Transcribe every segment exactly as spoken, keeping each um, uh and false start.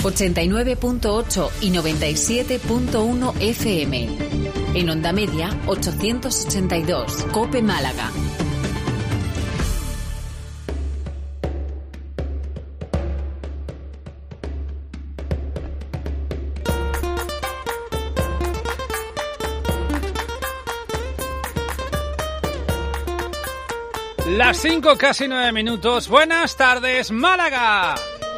ochenta y nueve punto ocho y noventa y siete punto uno F M. En onda media, ochocientos ochenta y dos, COPE Málaga. Las cinco, casi nueve minutos. Buenas tardes, Málaga.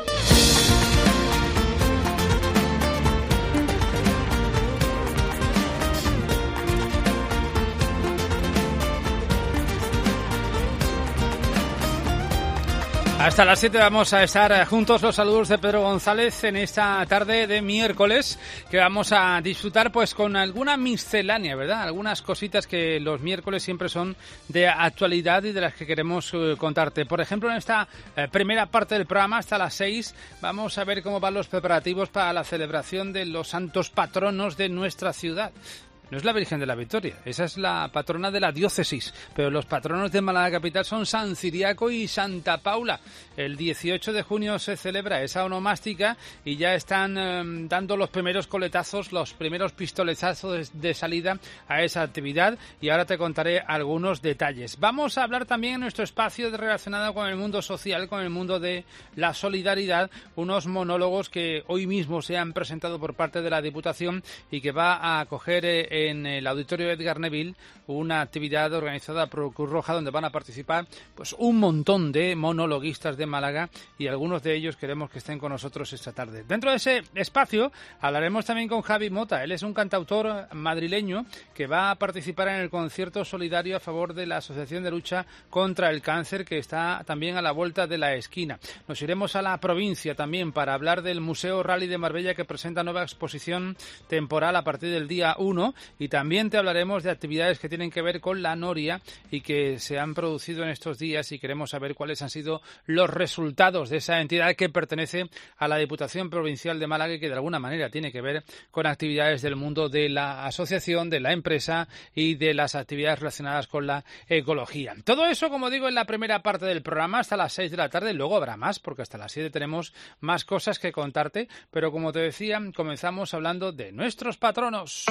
Hasta las siete vamos a estar juntos. Los saludos de Pedro González en esta tarde de miércoles, que vamos a disfrutar pues con alguna miscelánea, ¿verdad? Algunas cositas que los miércoles siempre son de actualidad y de las que queremos eh, contarte. Por ejemplo, en esta eh, primera parte del programa, hasta las seis, vamos a ver cómo van los preparativos para la celebración de los santos patronos de nuestra ciudad. No es la Virgen de la Victoria, esa es la patrona de la diócesis, pero los patronos de Málaga Capital son San Ciriaco y Santa Paula. El dieciocho de junio se celebra esa onomástica y ya están eh, dando los primeros coletazos, los primeros pistoletazos de, de salida a esa actividad, y ahora te contaré algunos detalles. Vamos a hablar también en nuestro espacio relacionado con el mundo social, con el mundo de la solidaridad, unos monólogos que hoy mismo se han presentado por parte de la Diputación y que va a acoger eh, en el auditorio Edgar Neville una actividad organizada por Cruz Roja donde van a participar pues un montón de monologuistas de Málaga, y algunos de ellos queremos que estén con nosotros esta tarde. Dentro de ese espacio hablaremos también con Javi Mota. Él es un cantautor madrileño que va a participar en el concierto solidario a favor de la Asociación de Lucha contra el Cáncer, que está también a la vuelta de la esquina. Nos iremos a la provincia también para hablar del Museo Rally de Marbella, que presenta nueva exposición temporal a partir del día uno. Y también te hablaremos de actividades que tienen que ver con la noria y que se han producido en estos días, y queremos saber cuáles han sido los resultados de esa entidad que pertenece a la Diputación Provincial de Málaga y que de alguna manera tiene que ver con actividades del mundo de la asociación, de la empresa y de las actividades relacionadas con la ecología. Todo eso, como digo, en la primera parte del programa hasta las seis de la tarde. Luego habrá más, porque hasta las siete tenemos más cosas que contarte, pero como te decía, comenzamos hablando de nuestros patronos.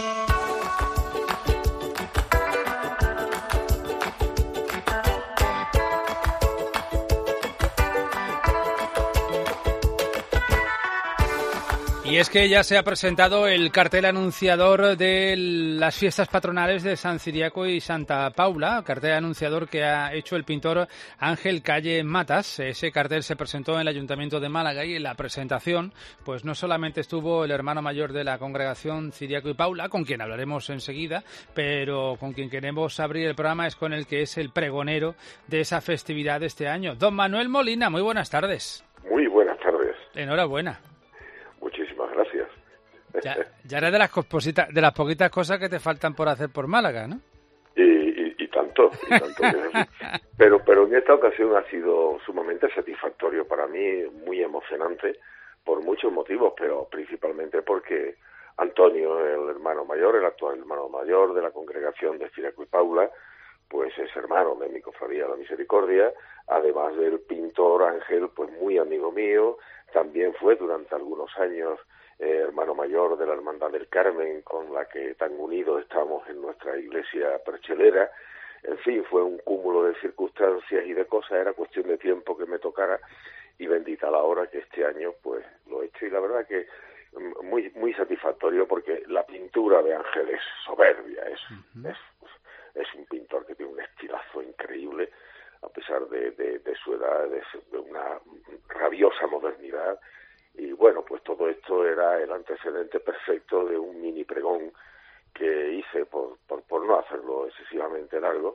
Y es que ya se ha presentado el cartel anunciador de las fiestas patronales de San Ciriaco y Santa Paula, cartel anunciador que ha hecho el pintor Ángel Calle Matas. Ese cartel se presentó en el Ayuntamiento de Málaga, y en la presentación pues no solamente estuvo el hermano mayor de la congregación Ciriaco y Paula, con quien hablaremos enseguida, pero con quien queremos abrir el programa es con el que es el pregonero de esa festividad de este año. Don Manuel Molina, muy buenas tardes. Muy buenas tardes. Enhorabuena. Muchísimas gracias. Ya, ya eres de las, cositas, de las poquitas cosas que te faltan por hacer por Málaga, ¿no? Y, y, y tanto, y tanto pero, pero en esta ocasión ha sido sumamente satisfactorio para mí, muy emocionante, por muchos motivos, pero principalmente porque Antonio, el hermano mayor, el actual hermano mayor de la congregación de Ciriaco y Paula, pues es hermano de mi cofradía de la Misericordia, además del pintor Ángel, pues muy amigo mío. También fue durante algunos años eh, hermano mayor de la Hermandad del Carmen, con la que tan unidos estamos en nuestra iglesia perchelera. En fin, fue un cúmulo de circunstancias y de cosas, era cuestión de tiempo que me tocara, y bendita la hora que este año pues lo he hecho, y la verdad que muy muy satisfactorio, porque la pintura de Ángel es soberbia, es, uh-huh. es, es un pintor que tiene un estilazo increíble, a pesar de, de, de su edad, de, de una rabiosa modernidad. Y bueno, pues todo esto era el antecedente perfecto de un mini pregón que hice por, por, por no hacerlo excesivamente largo,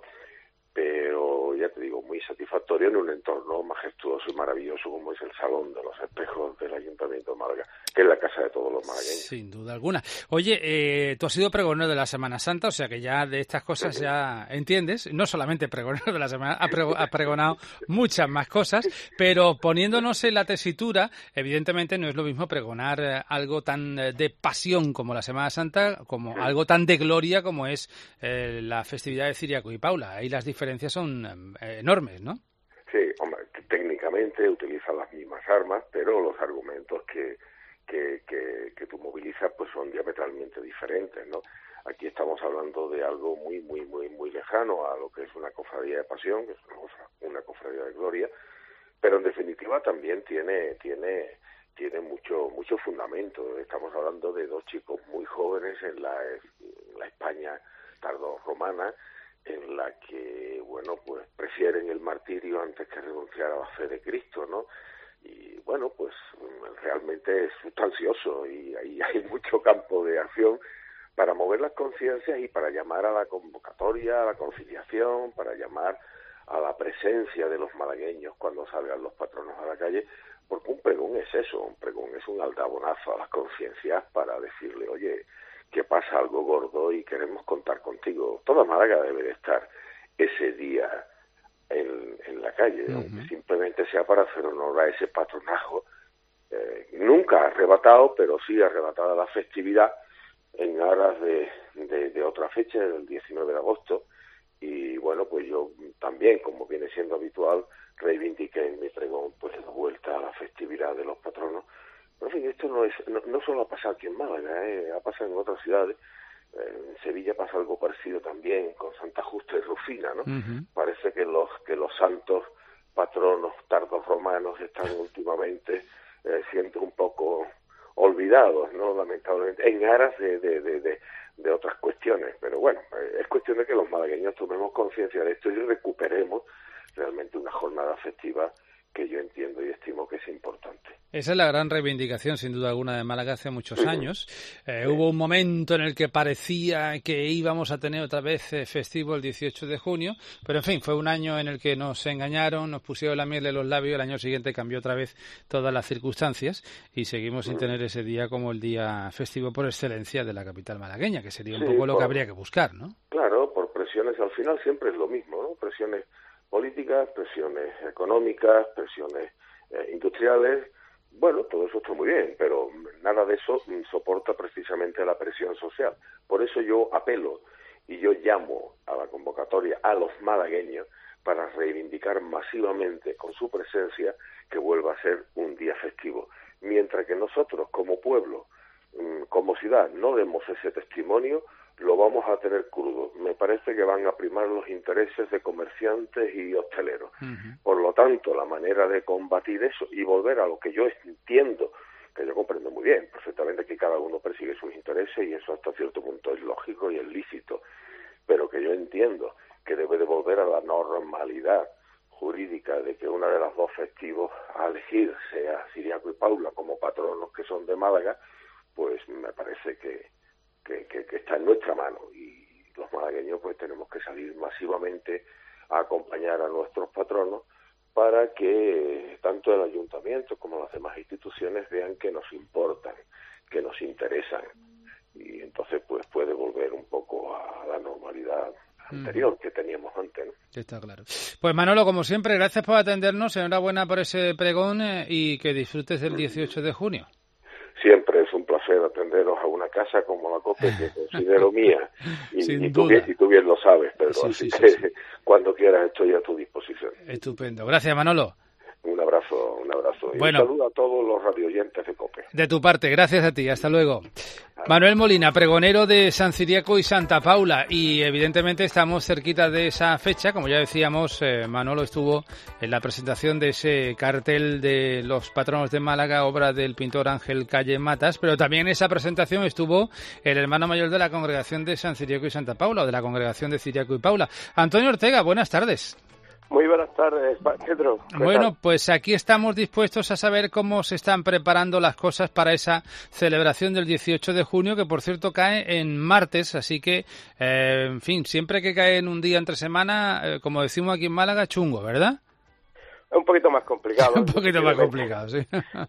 pero ya te digo, muy satisfactorio en un entorno majestuoso y maravilloso como es el Salón de los Espejos del Ayuntamiento de Málaga, que es la casa de todos los malagueños. Sin duda alguna. Oye, eh, tú has sido pregonero de la Semana Santa, o sea que ya de estas cosas ya entiendes, no solamente pregonero de la Semana, ha, prego, ha pregonado muchas más cosas, pero poniéndonos en la tesitura, evidentemente no es lo mismo pregonar eh, algo tan eh, de pasión como la Semana Santa, como algo tan de gloria como es eh, la festividad de Ciriaco y Paula. Ahí las diferencias son eh, enormes, ¿no? Sí, hombre, técnicamente utilizan las mismas armas, pero los argumentos que, que, que, que tú movilizas pues son diametralmente diferentes, ¿no? Aquí estamos hablando de algo muy, muy, muy, muy lejano a lo que es una cofradía de pasión, que es una, cosa, una cofradía de gloria, pero en definitiva también tiene, tiene, tiene mucho, mucho fundamento. Estamos hablando de dos chicos muy jóvenes en la, en la España tardorromana, en la que, bueno, pues prefieren el martirio antes que renunciar a la fe de Cristo, ¿no? Y bueno, pues realmente es sustancioso y ahí hay mucho campo de acción para mover las conciencias y para llamar a la convocatoria, a la conciliación, para llamar a la presencia de los malagueños cuando salgan los patronos a la calle, porque un pregón es eso, un pregón es un aldabonazo a las conciencias para decirle, oye, que pasa algo gordo y queremos contar contigo. Toda Málaga debe de estar ese día en, en la calle, uh-huh. aunque simplemente sea para hacer honor a ese patronajo, eh, nunca arrebatado, pero sí arrebatada la festividad, en aras de, de, de otra fecha, el diecinueve de agosto, y bueno, pues yo también, como viene siendo habitual, reivindiqué en mi pregón pues la vuelta a la festividad de los patronos. Pero en fin, esto no es no, no solo ha pasado aquí en Málaga, ¿eh? Ha pasado en otras ciudades. En Sevilla pasa algo parecido también con Santa Justa y Rufina, ¿no? Uh-huh. Parece que los que los santos patronos tardorromanos están últimamente eh, siendo un poco olvidados, ¿no? Lamentablemente, en aras de, de, de, de, de otras cuestiones. Pero bueno, eh, es cuestión de que los malagueños tomemos conciencia de esto y recuperemos realmente una jornada festiva que yo entiendo y estimo que es importante. Esa es la gran reivindicación, sin duda alguna, de Málaga hace muchos años. Eh, hubo un momento en el que parecía que íbamos a tener otra vez eh, festivo el dieciocho de junio, pero en fin, fue un año en el que nos engañaron, nos pusieron la miel en los labios, el año siguiente cambió otra vez todas las circunstancias y seguimos sin tener ese día como el día festivo por excelencia de la capital malagueña, que sería un sí, poco lo por, que habría que buscar, ¿no? Claro, por presiones, al final siempre es lo mismo, ¿no? Presiones políticas, presiones económicas, presiones eh, industriales. Bueno, todo eso está muy bien, pero nada de eso soporta precisamente la presión social. Por eso yo apelo y yo llamo a la convocatoria a los malagueños para reivindicar masivamente con su presencia que vuelva a ser un día festivo. Mientras que nosotros como pueblo, como ciudad, no demos ese testimonio, lo vamos a tener crudo. Me parece que van a primar los intereses de comerciantes y hosteleros. Uh-huh. Por lo tanto, la manera de combatir eso y volver a lo que yo entiendo, que yo comprendo muy bien, perfectamente que cada uno persigue sus intereses y eso hasta cierto punto es lógico y es lícito, pero que yo entiendo que debe de volver a la normalidad jurídica de que una de las dos festivos a elegir sea Ciriaco y Paula como patronos que son de Málaga, pues me parece que Que, que, que está en nuestra mano y los malagueños pues tenemos que salir masivamente a acompañar a nuestros patronos para que tanto el ayuntamiento como las demás instituciones vean que nos importan, que nos interesan y entonces pues puede volver un poco a la normalidad anterior que teníamos antes, ¿no? Está claro. Pues Manolo, como siempre, gracias por atendernos, enhorabuena por ese pregón eh, y que disfrutes del dieciocho de junio. Siempre es un placer atenderos a una casa como la COPE que considero mía y, y, tú bien, y tú bien lo sabes, Pedro, sí, así sí, que sí, sí. Cuando quieras estoy a tu disposición. Estupendo. Gracias, Manolo. Un abrazo, un abrazo. Y bueno, un saludo a todos los radioyentes de COPE. De tu parte, gracias a ti. Hasta luego. Manuel Molina, pregonero de San Ciriaco y Santa Paula. Y evidentemente estamos cerquita de esa fecha. Como ya decíamos, eh, Manolo estuvo en la presentación de ese cartel de los patronos de Málaga, obra del pintor Ángel Calle Matas. Pero también en esa presentación estuvo el hermano mayor de la congregación de San Ciriaco y Santa Paula, o de la congregación de Ciriaco y Paula. Antonio Ortega, buenas tardes. Muy buenas tardes, Pedro. Bueno, tal? Pues aquí estamos dispuestos a saber cómo se están preparando las cosas para esa celebración del dieciocho de junio, que por cierto cae en martes, así que, eh, en fin, siempre que cae en un día entre semana, eh, como decimos aquí en Málaga, chungo, ¿verdad? Un poquito más complicado. Un poquito más complicado, sí.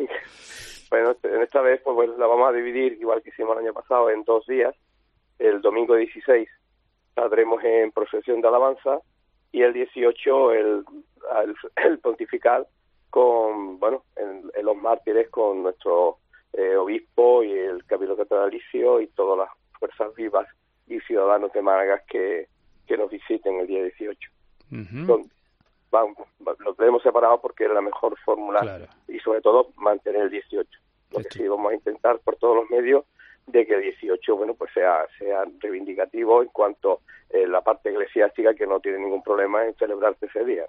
Bueno, en esta vez pues bueno, la vamos a dividir, igual que hicimos el año pasado, en dos días. El domingo dieciséis saldremos en procesión de alabanza, y el dieciocho el, el, el pontifical con, bueno, en, en los mártires con nuestro eh, obispo y el cabildo catedralicio y todas las fuerzas vivas y ciudadanos de Málaga que, que nos visiten el día dieciocho. Uh-huh. Don, vamos, los tenemos separados porque es la mejor fórmula, claro. Y sobre todo mantener el dieciocho. Lo que sí vamos a intentar por todos los medios de que el dieciocho, bueno, pues sea sea reivindicativo en cuanto a la parte eclesiástica, que no tiene ningún problema en celebrarse ese día.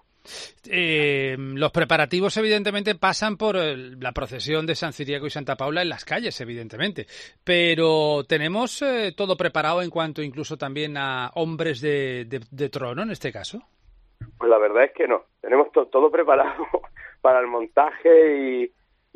Eh, los preparativos, evidentemente, pasan por el, la procesión de San Ciriaco y Santa Paula en las calles, evidentemente. Pero ¿tenemos eh, todo preparado en cuanto incluso también a hombres de, de, de trono, en este caso? Pues la verdad es que no. Tenemos to- todo preparado para el montaje y,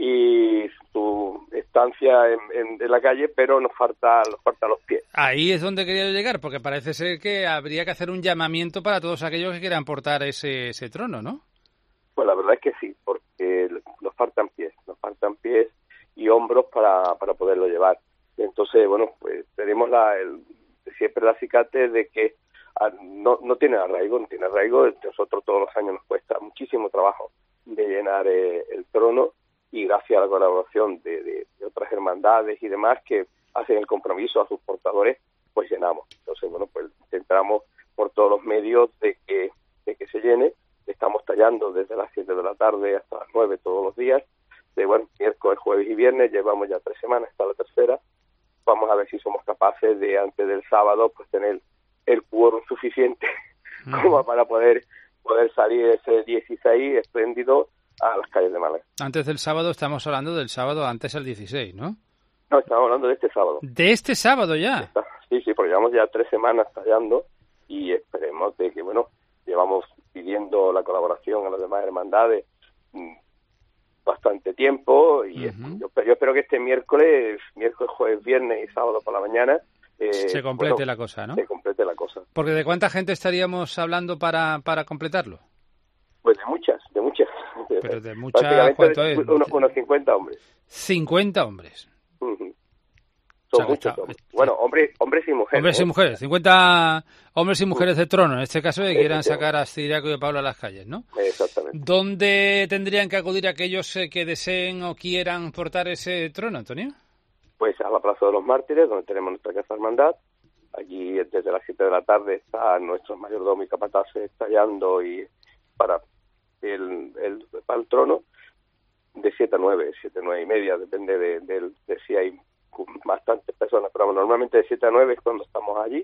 y su estancia en, en, en la calle, pero nos falta, nos falta los pies. Ahí es donde quería llegar, porque parece ser que habría que hacer un llamamiento para todos aquellos que quieran portar ese, ese trono, ¿no? Pues la verdad es que sí, porque nos faltan pies, nos faltan pies y hombros para, para poderlo llevar. Entonces, bueno, pues tenemos la, el, siempre el acicate de que ah, no, no tiene arraigo, no tiene arraigo. Nosotros todos los años nos cuesta muchísimo trabajo de llenar eh, el trono, y gracias a la colaboración de, de, de otras hermandades y demás que hacen el compromiso a sus portadores, pues llenamos. Entonces, bueno, pues intentamos por todos los medios de que, de que se llene. Estamos tallando desde las siete de la tarde hasta las nueve todos los días. De, bueno, miércoles, jueves y viernes, llevamos ya tres semanas, esta la tercera. Vamos a ver si somos capaces de, antes del sábado, pues tener el quórum suficiente mm. como para poder, poder salir ese dieciséis espléndido a las calles de Málaga. Antes del sábado, estamos hablando del sábado antes del dieciséis, ¿no? No, estamos hablando de este sábado. ¿De este sábado ya? Sí, sí, porque llevamos ya tres semanas tallando y esperemos de que, bueno, llevamos pidiendo la colaboración a las demás hermandades mmm, bastante tiempo y uh-huh. yo, yo espero que este miércoles, miércoles, jueves, viernes y sábado por la mañana eh, se complete bueno, la cosa, ¿no? Se complete la cosa. Porque ¿de cuánta gente estaríamos hablando para, para completarlo? Pues de muchas, de muchas. Pero de muchas, ¿cuánto es? Unos, unos cincuenta hombres. cincuenta hombres. Uh-huh. Son o sea, muchos está, hombres. Bueno, hombres, hombres y mujeres. Hombres ¿eh? y mujeres. cincuenta hombres y mujeres de trono, en este caso, que quieran sacar a Ciriaco y a Paula a las calles, ¿no? Exactamente. ¿Dónde tendrían que acudir aquellos que deseen o quieran portar ese trono, Antonio? Pues a la Plaza de los Mártires, donde tenemos nuestra casa hermandad. Allí desde las siete de la tarde están nuestros mayordomos y capataces tallando y para el, el, para el trono de siete a nueve, siete a nueve y media, depende de, de, de si hay bastantes personas, pero normalmente de siete a nueve es cuando estamos allí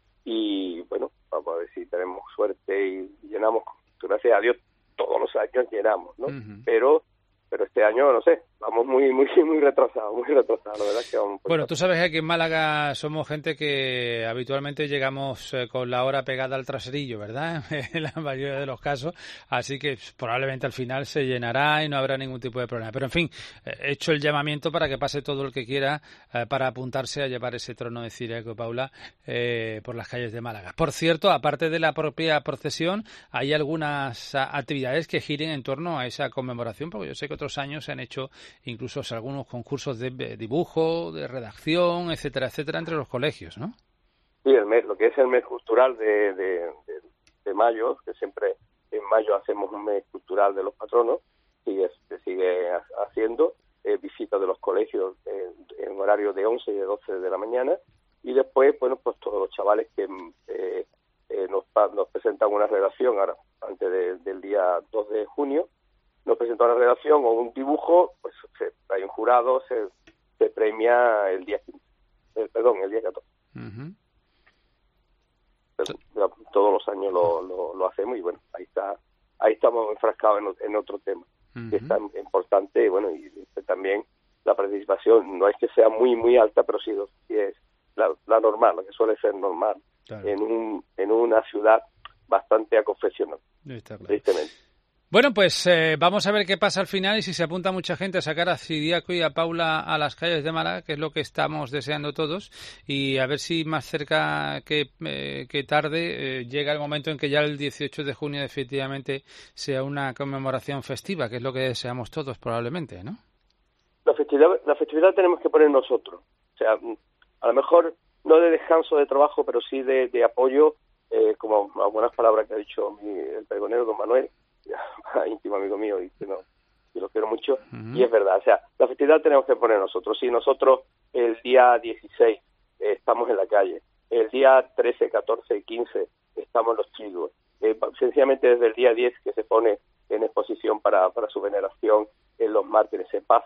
y bueno, vamos a ver si tenemos suerte y llenamos, gracias a Dios todos los años llenamos, ¿no? Uh-huh. Pero pero este año, no sé, vamos muy muy muy retrasados, muy retrasados, la verdad que vamos. Bueno, tú sabes que aquí en Málaga somos gente que habitualmente llegamos eh, con la hora pegada al traserillo, ¿verdad? En la mayoría de los casos, así que probablemente al final se llenará y no habrá ningún tipo de problema. Pero en fin, he eh, hecho el llamamiento para que pase todo el que quiera eh, para apuntarse a llevar ese trono de Ciriaco y Paula eh, por las calles de Málaga. Por cierto, aparte de la propia procesión, hay algunas a, actividades que giren en torno a esa conmemoración, porque yo sé que otros años se han hecho incluso algunos concursos de dibujo, de redacción, etcétera, etcétera, entre los colegios, ¿no? Sí, el mes, lo que es el mes cultural de, de, de, de mayo, que siempre en mayo hacemos un mes cultural de los patronos, y se sigue haciendo eh, visitas de los colegios en, en horario de once y de doce de la mañana, y después, bueno, pues todos los chavales que eh, eh, nos, nos presentan una redacción ahora, antes de, del día dos de junio, nos presenta una redacción o un dibujo, pues se, hay un jurado, se, se premia el día quince, eh, perdón, el día catorce. Uh-huh. Pero, todos los años lo, lo, lo hacemos y bueno, ahí está, ahí estamos enfrascados en, en otro tema, uh-huh. que es tan importante, y bueno, y, y también la participación no es que sea muy, muy alta, pero sí, sí es la, la normal, la que suele ser normal, claro. en un en una ciudad bastante aconfesional, claro. tristemente. Bueno, pues eh, vamos a ver qué pasa al final y si se apunta mucha gente a sacar a Ciriaco y a Paula a las calles de Málaga, que es lo que estamos deseando todos, y a ver si más cerca que, eh, que tarde eh, llega el momento en que ya el dieciocho de junio definitivamente sea una conmemoración festiva, que es lo que deseamos todos probablemente, ¿no? La festividad, la festividad tenemos que poner nosotros, o sea, a lo mejor no de descanso de trabajo, pero sí de, de apoyo, eh, como algunas palabras que ha dicho mi, el pregonero don Manuel, íntimo amigo mío y que no y lo quiero mucho, uh-huh. y es verdad, o sea, la festividad tenemos que poner nosotros. Si nosotros el día dieciséis eh, estamos en la calle, el día trece, catorce y quince estamos en los triduos, eh, sencillamente desde el día diez que se pone en exposición para, para su veneración en los mártires, se pasa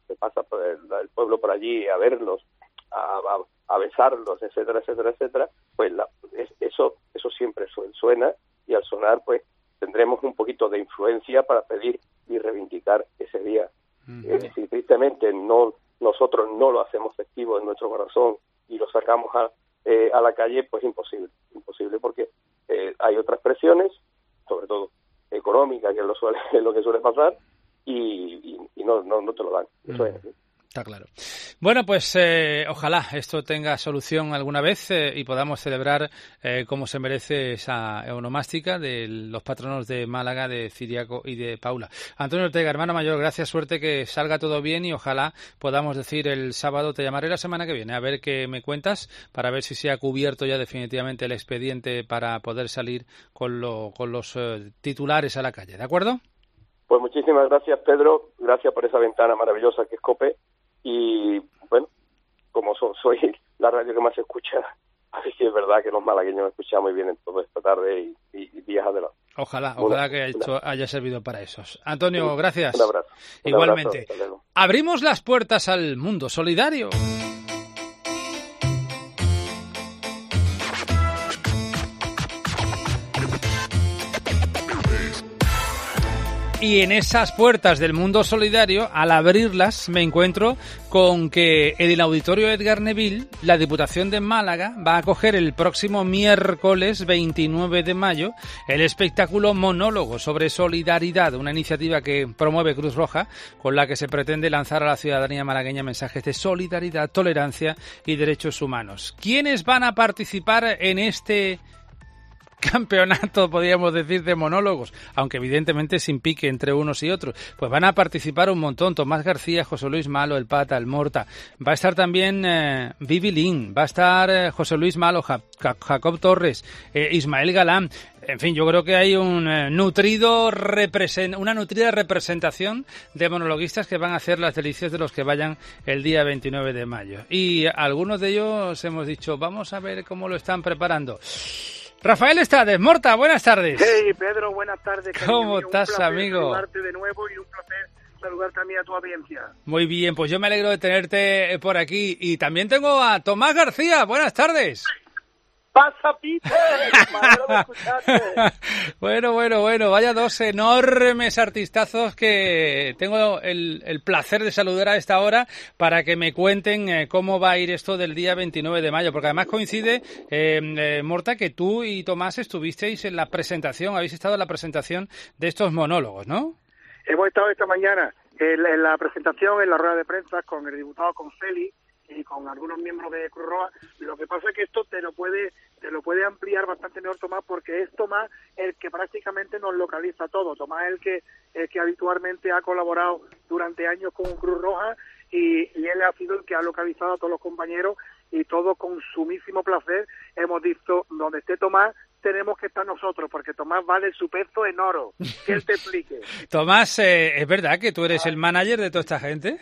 se pasa por el, el pueblo por allí a verlos, a, a, a besarlos, etcétera, etcétera, etcétera, pues la, es, eso eso siempre suena, y al sonar pues tendremos un poquito de influencia para pedir y reivindicar ese día. Uh-huh. Eh, si tristemente no nosotros no lo hacemos festivo en nuestro corazón y lo sacamos a, eh, a la calle, pues imposible, imposible porque eh, hay otras presiones, sobre todo económicas, que es lo, suele, es lo que suele pasar, y, y, y no, no, no te lo dan. Eso uh-huh. es así. Está claro. Bueno, pues eh, ojalá esto tenga solución alguna vez eh, y podamos celebrar eh, como se merece esa onomástica de los patronos de Málaga, de Ciriaco y de Paula. Antonio Ortega, hermano mayor, gracias, suerte, que salga todo bien y ojalá podamos decir el sábado, te llamaré la semana que viene a ver qué me cuentas para ver si se ha cubierto ya definitivamente el expediente para poder salir con, lo, con los eh, titulares a la calle, ¿de acuerdo? Pues muchísimas gracias, Pedro, gracias por esa ventana maravillosa que es COPE. Y bueno, como so, soy la radio que más se escucha, a ver si es verdad que los malagueños escuchamos muy bien en toda esta tarde y, y, y días adelante. Ojalá, una, ojalá que esto haya servido para eso. Antonio, gracias. Un abrazo. Un Igualmente. Abrazo, abrimos las puertas al mundo solidario. Y en esas puertas del mundo solidario, al abrirlas, me encuentro con que en el Auditorio Edgar Neville, la Diputación de Málaga va a acoger el próximo miércoles veintinueve de mayo el espectáculo Monólogo sobre Solidaridad, una iniciativa que promueve Cruz Roja, con la que se pretende lanzar a la ciudadanía malagueña mensajes de solidaridad, tolerancia y derechos humanos. ¿Quiénes van a participar en este campeonato, podríamos decir, de monólogos, aunque evidentemente sin pique entre unos y otros? Pues van a participar un montón: Tomás García, José Luis Malo, el Pata, el Morta, va a estar también eh, Vivi Lin, va a estar eh, José Luis Malo, ja- ja- Jacob Torres, eh, Ismael Galán. En fin, yo creo que hay un eh, nutrido represent- una nutrida representación de monologuistas que van a hacer las delicias de los que vayan el día veintinueve de mayo. Y algunos de ellos hemos dicho, vamos a ver cómo lo están preparando. Rafael Estades, Morta, buenas tardes. Hey, Pedro, buenas tardes. ¿Cómo mío. estás, un placer amigo? saludarte de nuevo y un placer saludar también a tu audiencia. Muy bien, pues yo me alegro de tenerte por aquí. Y también tengo a Tomás García, buenas tardes. ¡Pasa, Peter! Me alegro de escucharte. Bueno, bueno, bueno, vaya dos enormes artistazos que tengo el, el placer de saludar a esta hora para que me cuenten eh, cómo va a ir esto del día veintinueve de mayo, porque además coincide, eh, eh, Morta, que tú y Tomás estuvisteis en la presentación, habéis estado en la presentación de estos monólogos, ¿no? Hemos estado esta mañana en la, en la presentación, en la rueda de prensa, con el diputado Conceli y con algunos miembros de Cruz Roja. Lo que pasa es que esto te lo puede te lo puede ampliar bastante mejor Tomás, porque es Tomás el que prácticamente nos localiza todo. Tomás es el que el que habitualmente ha colaborado durante años con Cruz Roja y, y él ha sido el que ha localizado a todos los compañeros, y todo con sumísimo placer hemos dicho, donde esté Tomás tenemos que estar nosotros, porque Tomás vale su peso en oro. Que él te explique. Tomás, eh, ¿es verdad que tú eres el manager de toda esta gente?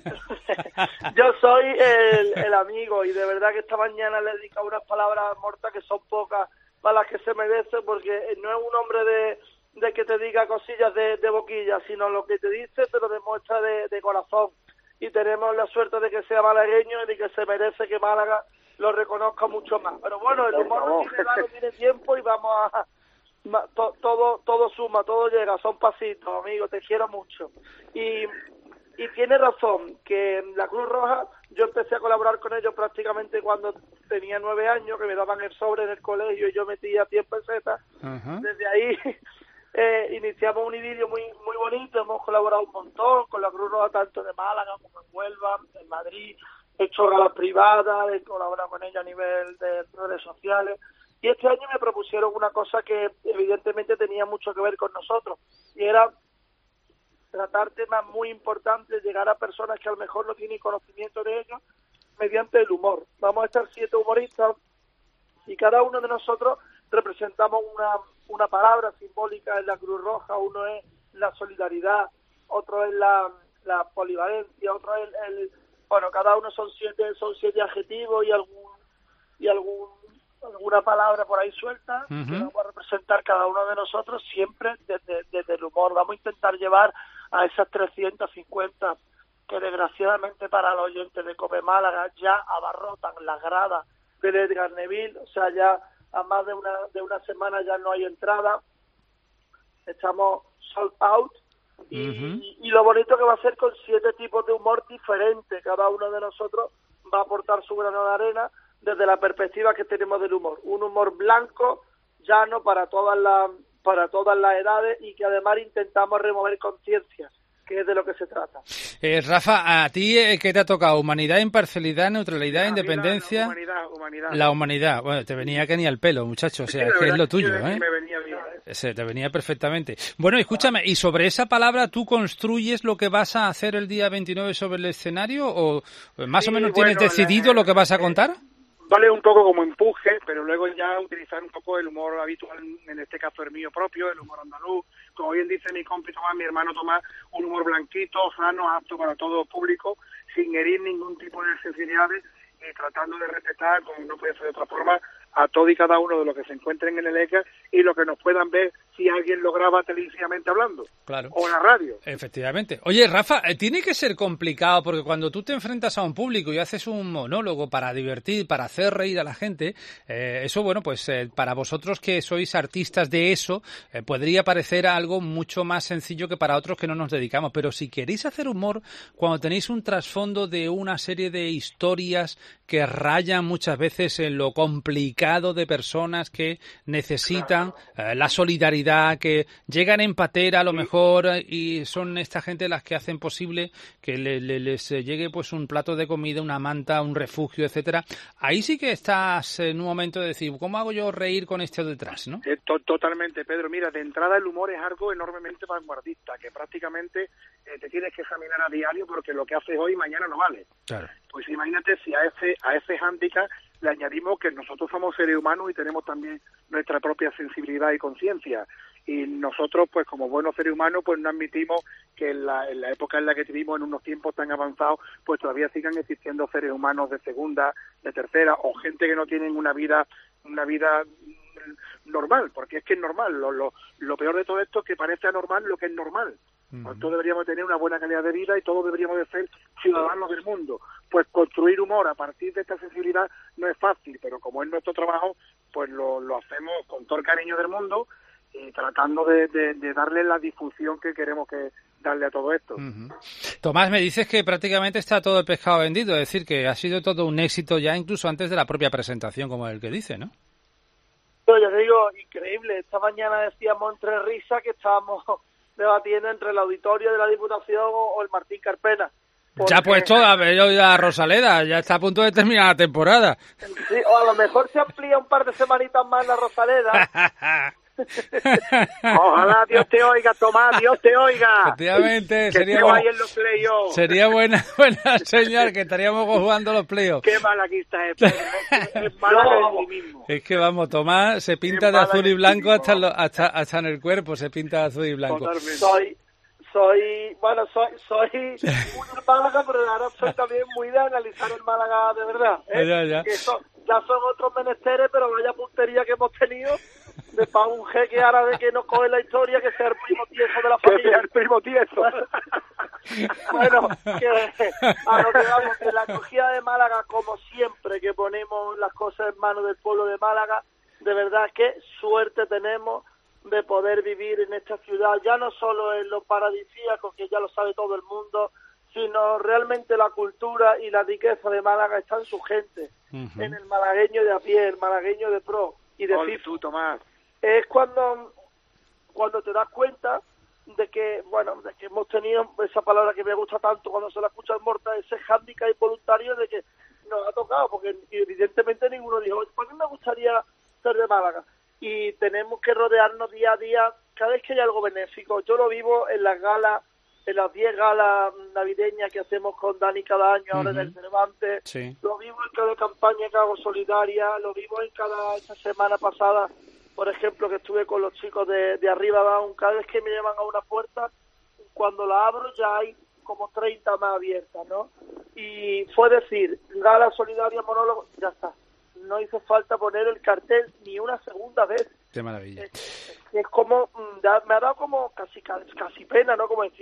Yo soy el, el amigo, y de verdad que esta mañana le he dedicado unas palabras a Morta que son pocas para las que se merece, porque no es un hombre de, de que te diga cosillas de, de boquilla, sino lo que te dice te lo demuestra de, de corazón. Y tenemos la suerte de que sea malagueño y de que se merece que Málaga lo reconozca mucho más. Pero bueno, el humor no tiene edad, no tiene tiempo, y vamos a... To, todo todo suma, todo llega, son pasitos, amigo, te quiero mucho. Y, y tiene razón, que la Cruz Roja, yo empecé a colaborar con ellos prácticamente cuando tenía nueve años, que me daban el sobre en el colegio y yo metía cien pesetas. Uh-huh. Desde ahí eh, iniciamos un idilio muy muy bonito, hemos colaborado un montón con la Cruz Roja, tanto de Málaga como en Huelva, en Madrid. He hecho galas privadas, he colaborado con ella a nivel de redes sociales, y este año me propusieron una cosa que evidentemente tenía mucho que ver con nosotros, y era tratar temas muy importantes, llegar a personas que a lo mejor no tienen conocimiento de ellos, mediante el humor. Vamos a estar siete humoristas, y cada uno de nosotros representamos una, una palabra simbólica en la Cruz Roja. Uno es la solidaridad, otro es la, la polivalencia, otro es el... el Bueno, cada uno son siete, son siete adjetivos y algún y algún alguna palabra por ahí suelta, uh-huh, que vamos a representar cada uno de nosotros siempre desde, desde el humor. Vamos a intentar llevar a esas trescientas cincuenta que desgraciadamente para los oyentes de COPE Málaga ya abarrotan las gradas del Edgar Neville, o sea, ya a más de una de una semana ya no hay entrada, estamos sold out, y, uh-huh. y, y lo bonito que va a ser con siete tipos de humor diferentes, cada uno de nosotros va a aportar su grano de arena desde la perspectiva que tenemos del humor, un humor blanco, llano para todas las para todas las edades y que además intentamos remover conciencias, que es de lo que se trata. Eh, Rafa, ¿a ti eh, qué te ha tocado? ¿Humanidad, imparcialidad, neutralidad, la independencia? La humanidad, humanidad. La humanidad. Bueno, te venía que ni al pelo, muchacho. O sea, es que es lo tuyo, ¿eh? Me venía bien. Se te venía perfectamente. Bueno, escúchame, ¿y sobre esa palabra tú construyes lo que vas a hacer el día veintinueve sobre el escenario? ¿O más sí, o menos bueno, tienes decidido la, lo que vas a contar? Vale un poco como empuje, pero luego ya utilizar un poco el humor habitual, en este caso el mío propio, el humor andaluz, como bien dice mi compi Tomás, mi hermano Tomás, un humor blanquito, sano, apto para todo público, sin herir ningún tipo de sensibilidades y tratando de respetar, como no puede ser de otra forma, a todo y cada uno de los que se encuentren en el E C A y los que nos puedan ver si alguien lo graba televisivamente hablando. Claro. O en la radio. Efectivamente. Oye, Rafa, tiene que ser complicado porque cuando tú te enfrentas a un público y haces un monólogo para divertir, para hacer reír a la gente, eh, eso, bueno, pues eh, para vosotros que sois artistas de eso, eh, podría parecer algo mucho más sencillo que para otros que no nos dedicamos. Pero si queréis hacer humor, cuando tenéis un trasfondo de una serie de historias que rayan muchas veces en lo complicado de personas que necesitan eh, la solidaridad, que llegan en patera a lo mejor y son esta gente las que hacen posible que le, le, les llegue pues un plato de comida, una manta, un refugio, etcétera. Ahí sí que estás en un momento de decir, ¿cómo hago yo reír con esto detrás, no? Eh, to- totalmente, Pedro. Mira, de entrada el humor es algo enormemente vanguardista, que prácticamente eh, te tienes que examinar a diario porque lo que haces hoy mañana no vale. Claro. Pues imagínate si a ese a ese hándicap le añadimos que nosotros somos seres humanos y tenemos también nuestra propia sensibilidad y conciencia. Y nosotros, pues como buenos seres humanos, pues no admitimos que en la, en la época en la que vivimos, en unos tiempos tan avanzados, pues todavía sigan existiendo seres humanos de segunda, de tercera, o gente que no tienen una vida una vida normal, porque es que es normal. Lo, lo, lo peor de todo esto es que parece anormal lo que es normal. Uh-huh. Todos deberíamos tener una buena calidad de vida y todos deberíamos de ser ciudadanos del mundo. Pues construir humor a partir de esta sensibilidad no es fácil, pero como es nuestro trabajo, pues lo, lo hacemos con todo el cariño del mundo y tratando de, de, de darle la difusión que queremos que darle a todo esto. Uh-huh. Tomás, me dices que prácticamente está todo el pescado vendido, es decir, que ha sido todo un éxito ya incluso antes de la propia presentación, como el que dice, ¿no? Yo ya te digo, increíble. Esta mañana decíamos entre risas que estábamos debatiendo entre el auditorio de la Diputación o el Martín Carpena. Porque... Ya pues toda, yo ya Rosaleda, ya está a punto de terminar la temporada. Sí, o a lo mejor se amplía un par de semanitas más la Rosaleda. Ojalá Dios te oiga, Tomás, Dios te oiga. Efectivamente, que sería, bueno, ahí en los playoffs. Sería buena, buena señal que estaríamos jugando los playoffs. Qué malaquista es, Pedro. Es mala no, de sí mismo. Es que vamos, Tomás se pinta de azul y blanco hasta, lo, hasta, hasta en el cuerpo, se pinta de azul y blanco. Totalmente. Soy, soy, bueno, soy, soy muy del Málaga, pero ahora soy también muy de analizar el Málaga de verdad. ¿eh? Ya, ya. Que son, ya son otros menesteres, pero vaya puntería que hemos tenido. De pa' un jeque árabe que nos coge la historia, que sea el primo tieso de la familia. Que sea el primo tieso. Bueno, que a lo que vamos, que la acogida de Málaga, como siempre, que ponemos las cosas en manos del pueblo de Málaga, de verdad, qué suerte tenemos de poder vivir en esta ciudad, ya no solo en lo paradisíaco, que ya lo sabe todo el mundo, sino realmente la cultura y la riqueza de Málaga está en su gente, uh-huh. en el malagueño de a pie, el malagueño de pro y de Oye, tú, Tomás. Es cuando cuando te das cuenta de que, bueno, de que hemos tenido esa palabra que me gusta tanto cuando se la escucha en Morta, ese hándicap involuntario de que nos ha tocado, porque evidentemente ninguno dijo, ¿por qué me gustaría ser de Málaga? Y tenemos que rodearnos día a día, cada vez que hay algo benéfico. Yo lo vivo en las galas, en las diez galas navideñas que hacemos con Dani cada año, ahora uh-huh. en el Cervantes, sí. Lo vivo en cada campaña que hago solidaria, lo vivo en cada, esta semana pasada, por ejemplo, que estuve con los chicos de, de Arriba Down, cada vez que me llevan a una puerta, cuando la abro ya hay como treinta más abiertas, ¿no? Y fue decir, gala solidaria, monólogo, ya está. No hizo falta poner el cartel ni una segunda vez. Qué maravilla. Es, es como, me ha dado como casi casi pena, ¿no? Como decir,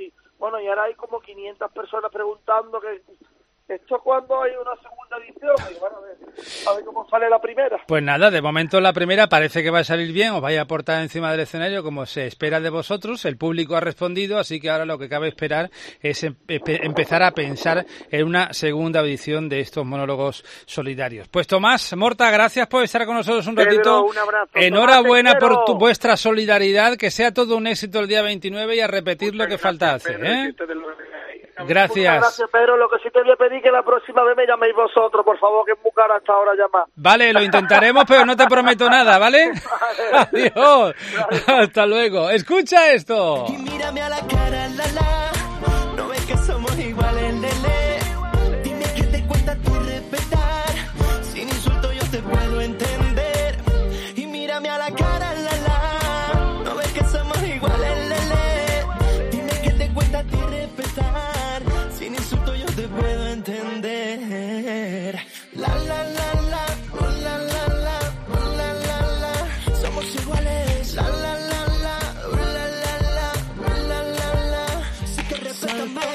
Bueno, y ahora hay como quinientas personas preguntando que esto cuándo hay una segunda edición. Y bueno, a ver, a ver cómo sale la primera. Pues nada, de momento la primera parece que va a salir bien, os vais a aportar encima del escenario como se espera de vosotros, el público ha respondido, así que ahora lo que cabe esperar es em- empezar a pensar en una segunda edición de estos monólogos solidarios. Pues Tomás, Morta, gracias por estar con nosotros un ratito. Pedro, un abrazo. Enhorabuena Tomás, por tu, vuestra solidaridad, que sea todo un éxito el día veintinueve y a repetir lo que falta hacer, ¿eh? Gracias. Muchas gracias, Pedro. Lo que sí te voy a pedir que la próxima vez me llaméis vosotros, por favor, que es muy cara hasta ahora llamar. Vale, lo intentaremos, pero no te prometo nada, ¿vale? Vale. Adiós. Vale. Hasta luego. Escucha esto. Y mírame a la cara, la la. No ves que somos iguales, lele. Dime qué te cuesta tú respetar. Sin insulto yo te puedo entender. Y mírame a la cara, la la. No ves que somos iguales, lele. Dime qué te cuesta a ti respetar. Sin insulto yo te puedo entender. La la la la, oh, la la la, oh, la la la. Somos iguales. La la la la, oh, la la la, oh, la la la. Si te respetan más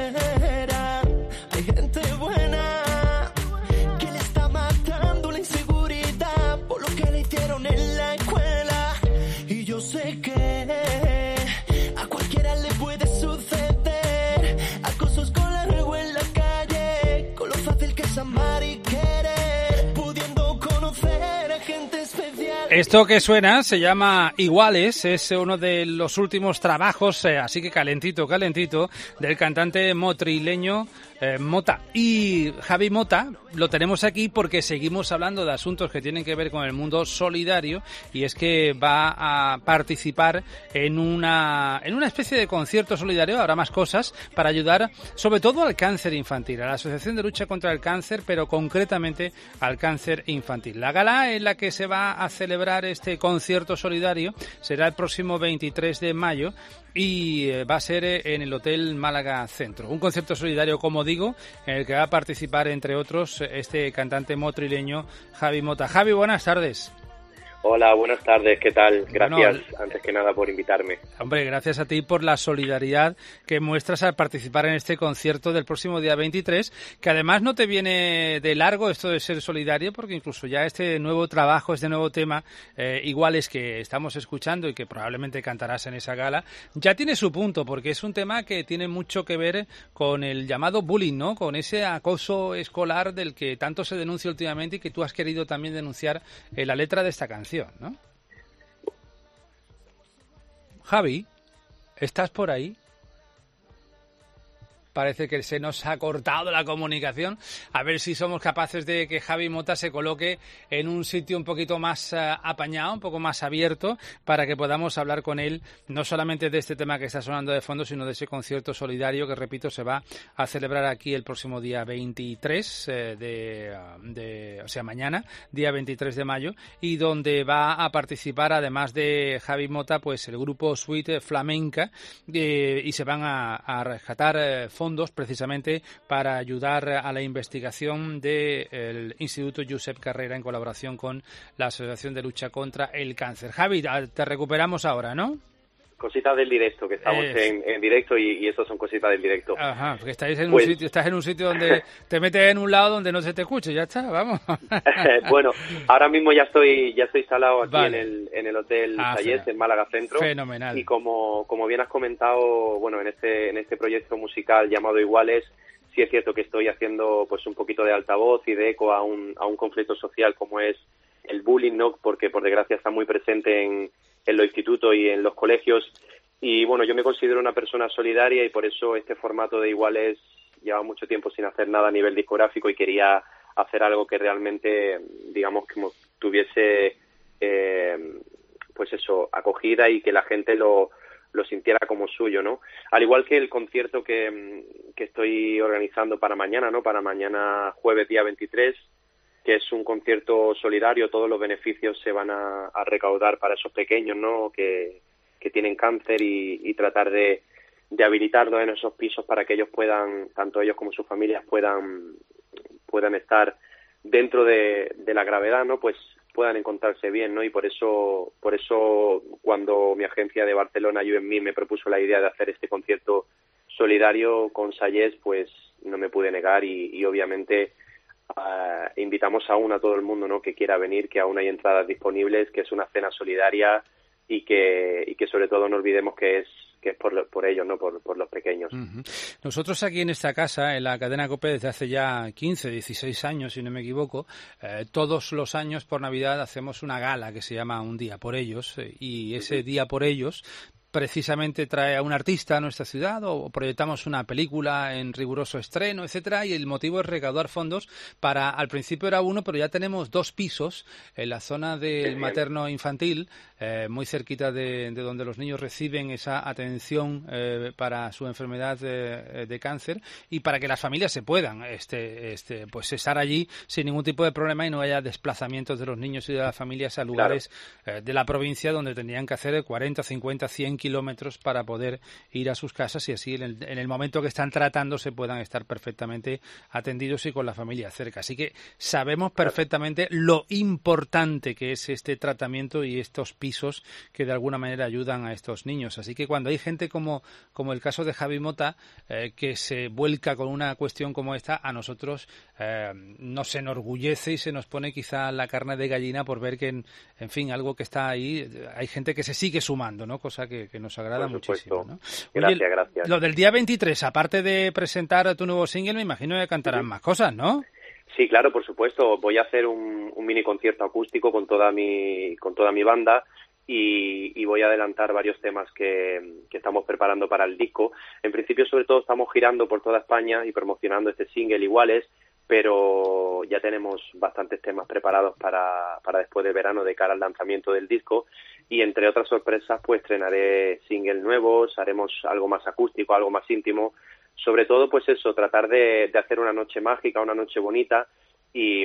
fuera, hay gente buena que le está matando la inseguridad por lo que le hicieron en la escuela. Y yo sé que a cualquiera le puede suceder acoso escolar o en la calle, con lo fácil que es amar y querer, pudiendo conocer a gente especial. Esto que suena se llama Iguales, es uno de los últimos trabajos, eh, así que calentito, calentito, del cantante motrileño eh, Mota. Y Javi Mota lo tenemos aquí porque seguimos hablando de asuntos que tienen que ver con el mundo solidario, y es que va a participar en una en una especie de concierto solidario, habrá más cosas, para ayudar sobre todo al cáncer infantil, a la Asociación de Lucha contra el Cáncer, pero concretamente al cáncer infantil. La gala en la que se va a celebrar este concierto solidario será el próximo veintitrés de mayo y va a ser en el Hotel Málaga Centro. Un concierto solidario, como digo, en el que va a participar, entre otros, este cantante motrileño Javi Mota. Javi, buenas tardes. Hola, buenas tardes, ¿qué tal? Gracias, bueno, antes que nada, por invitarme. Hombre, gracias a ti por la solidaridad que muestras al participar en este concierto del próximo día veintitrés, que además no te viene de largo esto de ser solidario, porque incluso ya este nuevo trabajo, este nuevo tema, eh, Iguales, que estamos escuchando y que probablemente cantarás en esa gala, ya tiene su punto, porque es un tema que tiene mucho que ver con el llamado bullying, ¿no? Con ese acoso escolar del que tanto se denuncia últimamente y que tú has querido también denunciar en la letra de esta canción, ¿no? Javi, ¿estás por ahí? Parece que se nos ha cortado la comunicación. A ver si somos capaces de que Javi Mota se coloque en un sitio un poquito más uh, apañado, un poco más abierto, para que podamos hablar con él, no solamente de este tema que está sonando de fondo, sino de ese concierto solidario que, repito, se va a celebrar aquí el próximo día veintitrés, eh, de, de, o sea, mañana, día veintitrés de mayo, y donde va a participar, además de Javi Mota, pues el grupo Suite Flamenca, eh, y se van a, a rescatar eh, fondos precisamente para ayudar a la investigación del Instituto Josep Carrera en colaboración con la Asociación de Lucha contra el Cáncer. Javi, te recuperamos ahora, ¿no? Cositas del directo, que estamos es... en, en directo y, y eso son cositas del directo. Ajá, porque estáis en pues... un sitio, estás en un sitio donde te metes en un lado donde no se te escuche, ya está, vamos. Bueno, ahora mismo ya estoy ya estoy instalado aquí vale. en el en el Hotel ah, Sayes, en Málaga Centro. Fenomenal. Y como como bien has comentado, bueno, en este en este proyecto musical llamado Iguales, sí es cierto que estoy haciendo pues un poquito de altavoz y de eco a un a un conflicto social como es el bullying, ¿no? Porque por desgracia está muy presente en en los institutos y en los colegios. Y bueno, yo me considero una persona solidaria y por eso este formato de Iguales lleva mucho tiempo sin hacer nada a nivel discográfico y quería hacer algo que realmente, digamos, que tuviese, eh, pues eso, acogida y que la gente lo, lo sintiera como suyo, ¿no? Al igual que el concierto que, que estoy organizando para mañana, ¿no? Para mañana jueves día veintitrés, que es un concierto solidario, todos los beneficios se van a, a recaudar para esos pequeños, ¿no? Que que tienen cáncer y, y tratar de, de habilitarlos en esos pisos para que ellos puedan, tanto ellos como sus familias puedan puedan estar dentro de, de la gravedad, ¿no? Pues puedan encontrarse bien, ¿no? Y por eso por eso cuando mi agencia de Barcelona, U en Me, me propuso la idea de hacer este concierto solidario con Sayés, pues no me pude negar y, y obviamente uh, invitamos aún a todo el mundo, ¿no?, que quiera venir, que aún hay entradas disponibles, que es una cena solidaria y que y que sobre todo no olvidemos que es que es por, por ellos, no por, por los pequeños. Uh-huh. Nosotros aquí en esta casa, en la cadena COPE, desde hace ya quince, dieciséis años, si no me equivoco, eh, todos los años por Navidad hacemos una gala que se llama Un Día por Ellos, eh, y ese uh-huh. Día por Ellos precisamente trae a un artista a nuestra ciudad o proyectamos una película en riguroso estreno, etcétera, y el motivo es recaudar fondos para, al principio era uno, pero ya tenemos dos pisos en la zona del materno infantil, eh, muy cerquita de, de donde los niños reciben esa atención eh, para su enfermedad de, de cáncer y para que las familias se puedan este, este, pues estar allí sin ningún tipo de problema y no haya desplazamientos de los niños y de las familias a lugares claro. eh, de la provincia donde tendrían que hacer cuarenta, cincuenta, cien kilómetros para poder ir a sus casas y así en el, en el momento que están tratando se puedan estar perfectamente atendidos y con la familia cerca. Así que sabemos perfectamente lo importante que es este tratamiento y estos pisos que de alguna manera ayudan a estos niños. Así que cuando hay gente como, como el caso de Javi Mota, eh, que se vuelca con una cuestión como esta, a nosotros eh, nos enorgullece y se nos pone quizá la carne de gallina por ver que, en, en fin, algo que está ahí, hay gente que se sigue sumando, ¿no? Cosa que que nos agrada muchísimo, ¿no? Gracias, Oye, gracias. Lo del día veintitrés, aparte de presentar tu nuevo single, me imagino que cantarán sí. más cosas, ¿no? Sí, claro, por supuesto. Voy a hacer un, un mini concierto acústico con toda mi con toda mi banda y, y voy a adelantar varios temas que, que estamos preparando para el disco. En principio, sobre todo, estamos girando por toda España y promocionando este single Iguales, pero ya tenemos bastantes temas preparados para, para después de verano de cara al lanzamiento del disco y entre otras sorpresas pues estrenaré singles nuevos, haremos algo más acústico, algo más íntimo, sobre todo pues eso, tratar de, de hacer una noche mágica, una noche bonita y,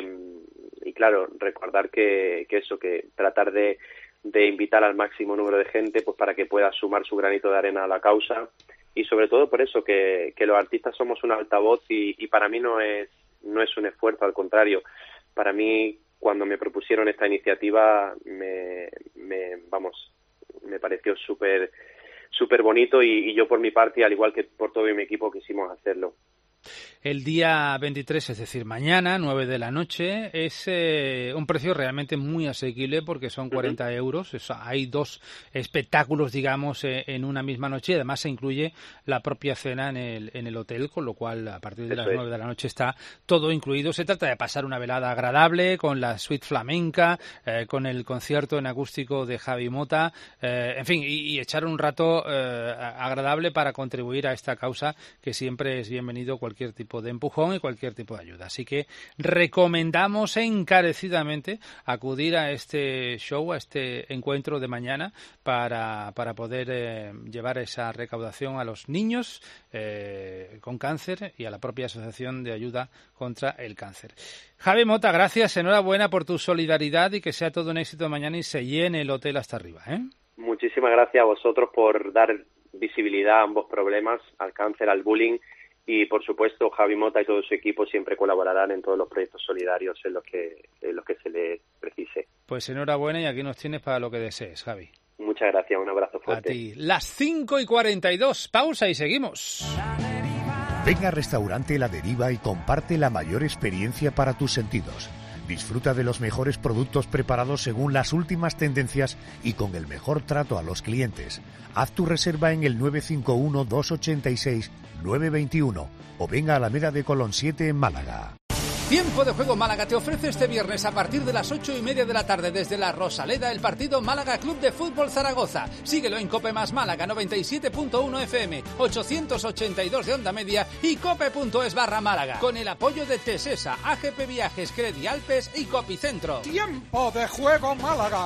y claro, recordar que, que eso, que tratar de, de invitar al máximo número de gente pues para que pueda sumar su granito de arena a la causa y sobre todo por eso que, que los artistas somos un altavoz y, y para mí no es no es un esfuerzo, al contrario. Para mí, cuando me propusieron esta iniciativa, me, me vamos, me pareció súper súper bonito y, y yo por mi parte, al igual que por todo mi equipo, quisimos hacerlo. El día veintitrés, es decir, mañana, nueve de la noche, es eh, un precio realmente muy asequible porque son cuarenta uh-huh. euros. Eso, hay dos espectáculos, digamos, eh, en una misma noche y además se incluye la propia cena en el, en el hotel, con lo cual a partir de Eso las es. nueve de la noche está todo incluido. Se trata de pasar una velada agradable con la suite flamenca, eh, con el concierto en acústico de Javi Mota, eh, en fin, y, y echar un rato eh, agradable para contribuir a esta causa que siempre es bienvenido cualquier tipo de empujón y cualquier tipo de ayuda. Así que recomendamos encarecidamente acudir a este show, a este encuentro de mañana para, para poder eh, llevar esa recaudación a los niños eh, con cáncer y a la propia Asociación de Ayuda contra el Cáncer. Javi Mota, gracias, enhorabuena por tu solidaridad y que sea todo un éxito mañana y se llene el hotel hasta arriba, ¿eh? Muchísimas gracias a vosotros por dar visibilidad a ambos problemas, al cáncer, al bullying. Y, por supuesto, Javi Mota y todo su equipo siempre colaborarán en todos los proyectos solidarios en los que, en los que se les precise. Pues enhorabuena y aquí nos tienes para lo que desees, Javi. Muchas gracias, un abrazo fuerte. A ti. Las cinco y cuarenta y dos, pausa y seguimos. Ven a Restaurante La Deriva y comparte la mayor experiencia para tus sentidos. Disfruta de los mejores productos preparados según las últimas tendencias y con el mejor trato a los clientes. Haz tu reserva en el nueve cinco uno, dos ocho seis, nueve dos uno o venga a Alameda de Colón siete en Málaga. Tiempo de Juego Málaga te ofrece este viernes a partir de las ocho y media de la tarde desde la Rosaleda el partido Málaga Club de Fútbol Zaragoza. Síguelo en Cope Más Málaga noventa y siete punto uno F M, ochocientos ochenta y dos de onda media y cope.es barra Málaga. Con el apoyo de Tesesa, A G P Viajes, Credi Alpes y Copicentro. Tiempo de Juego Málaga.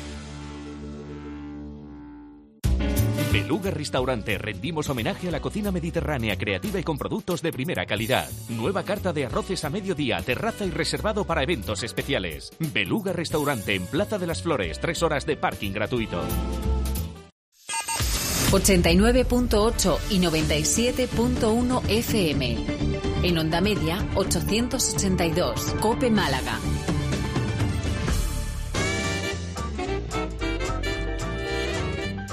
Beluga Restaurante, rendimos homenaje a la cocina mediterránea creativa y con productos de primera calidad. Nueva carta de arroces a mediodía, terraza y reservado para eventos especiales. Beluga Restaurante en Plaza de las Flores, tres horas de parking gratuito. ochenta y nueve punto ocho y noventa y siete punto uno F M. En onda media, ochocientos ochenta y dos, Cope Málaga.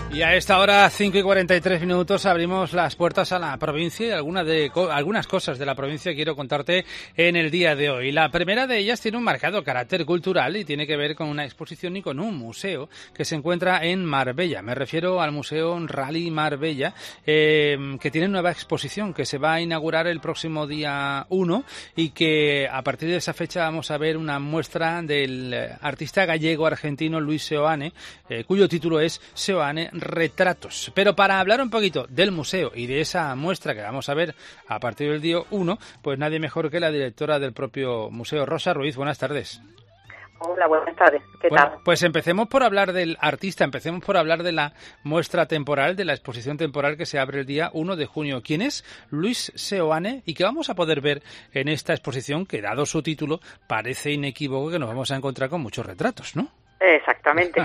Y a esta hora, cinco y cuarenta y tres minutos, abrimos las puertas a la provincia y algunas, de, algunas cosas de la provincia quiero contarte en el día de hoy. La primera de ellas tiene un marcado carácter cultural y tiene que ver con una exposición y con un museo que se encuentra en Marbella. Me refiero al Museo Rally Marbella, eh, que tiene nueva exposición que se va a inaugurar el próximo día uno y que a partir de esa fecha vamos a ver una muestra del artista gallego-argentino Luis Seoane, eh, cuyo título es Seoane Retratos. Pero para hablar un poquito del museo y de esa muestra que vamos a ver a partir del día uno, pues nadie mejor que la directora del propio museo, Rosa Ruiz. Buenas tardes. Hola, buenas tardes. ¿Qué bueno, tal? Pues empecemos por hablar del artista, empecemos por hablar de la muestra temporal, de la exposición temporal que se abre el día uno de junio. ¿Quién es Luis Seoane y qué vamos a poder ver en esta exposición que, dado su título, parece inequívoco que nos vamos a encontrar con muchos retratos, ¿no? Exactamente.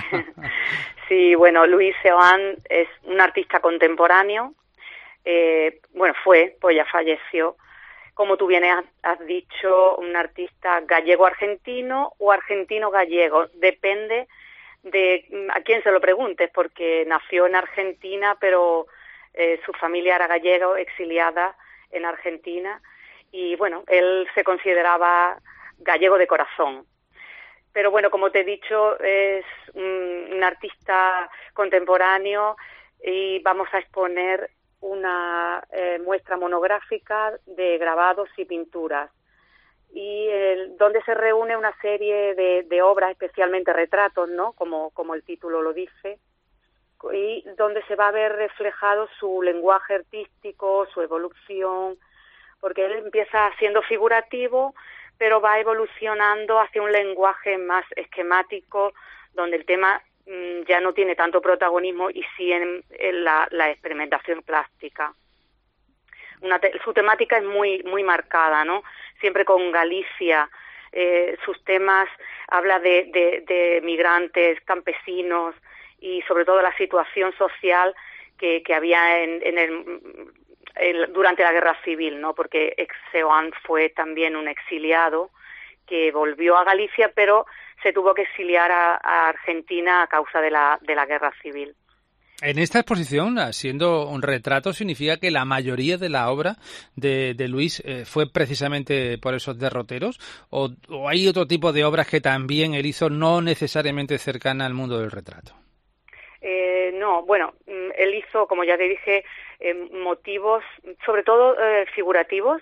Sí, bueno, Luis Seoane es un artista contemporáneo. Eh, bueno, fue, pues ya falleció. Como tú bien has, has dicho, un artista gallego-argentino o argentino-gallego. Depende de a quién se lo preguntes, porque nació en Argentina, pero eh, su familia era gallega, exiliada en Argentina. Y bueno, él se consideraba gallego de corazón. Pero bueno, como te he dicho, es un, un artista contemporáneo y vamos a exponer una eh, muestra monográfica de grabados y pinturas, y el, donde se reúne una serie de, de obras, especialmente retratos, ¿no? Como, como el título lo dice, y donde se va a ver reflejado su lenguaje artístico, su evolución, porque él empieza siendo figurativo, pero va evolucionando hacia un lenguaje más esquemático, donde el tema mmm, ya no tiene tanto protagonismo y sí en, en la, la experimentación plástica. Una te- su temática es muy muy marcada, ¿no? Siempre con Galicia. Eh, sus temas habla de, de, de migrantes, campesinos y sobre todo la situación social que, que había en, en el El, durante la guerra civil, ¿no? Porque Seoane fue también un exiliado que volvió a Galicia, pero se tuvo que exiliar a, a Argentina a causa de la de la guerra civil. En esta exposición, siendo un retrato, significa que la mayoría de la obra de, de Luis eh, fue precisamente por esos derroteros, o, o hay otro tipo de obras que también él hizo no necesariamente cercana al mundo del retrato. Eh, no, bueno, él hizo, como ya te dije, eh, motivos, sobre todo eh, figurativos,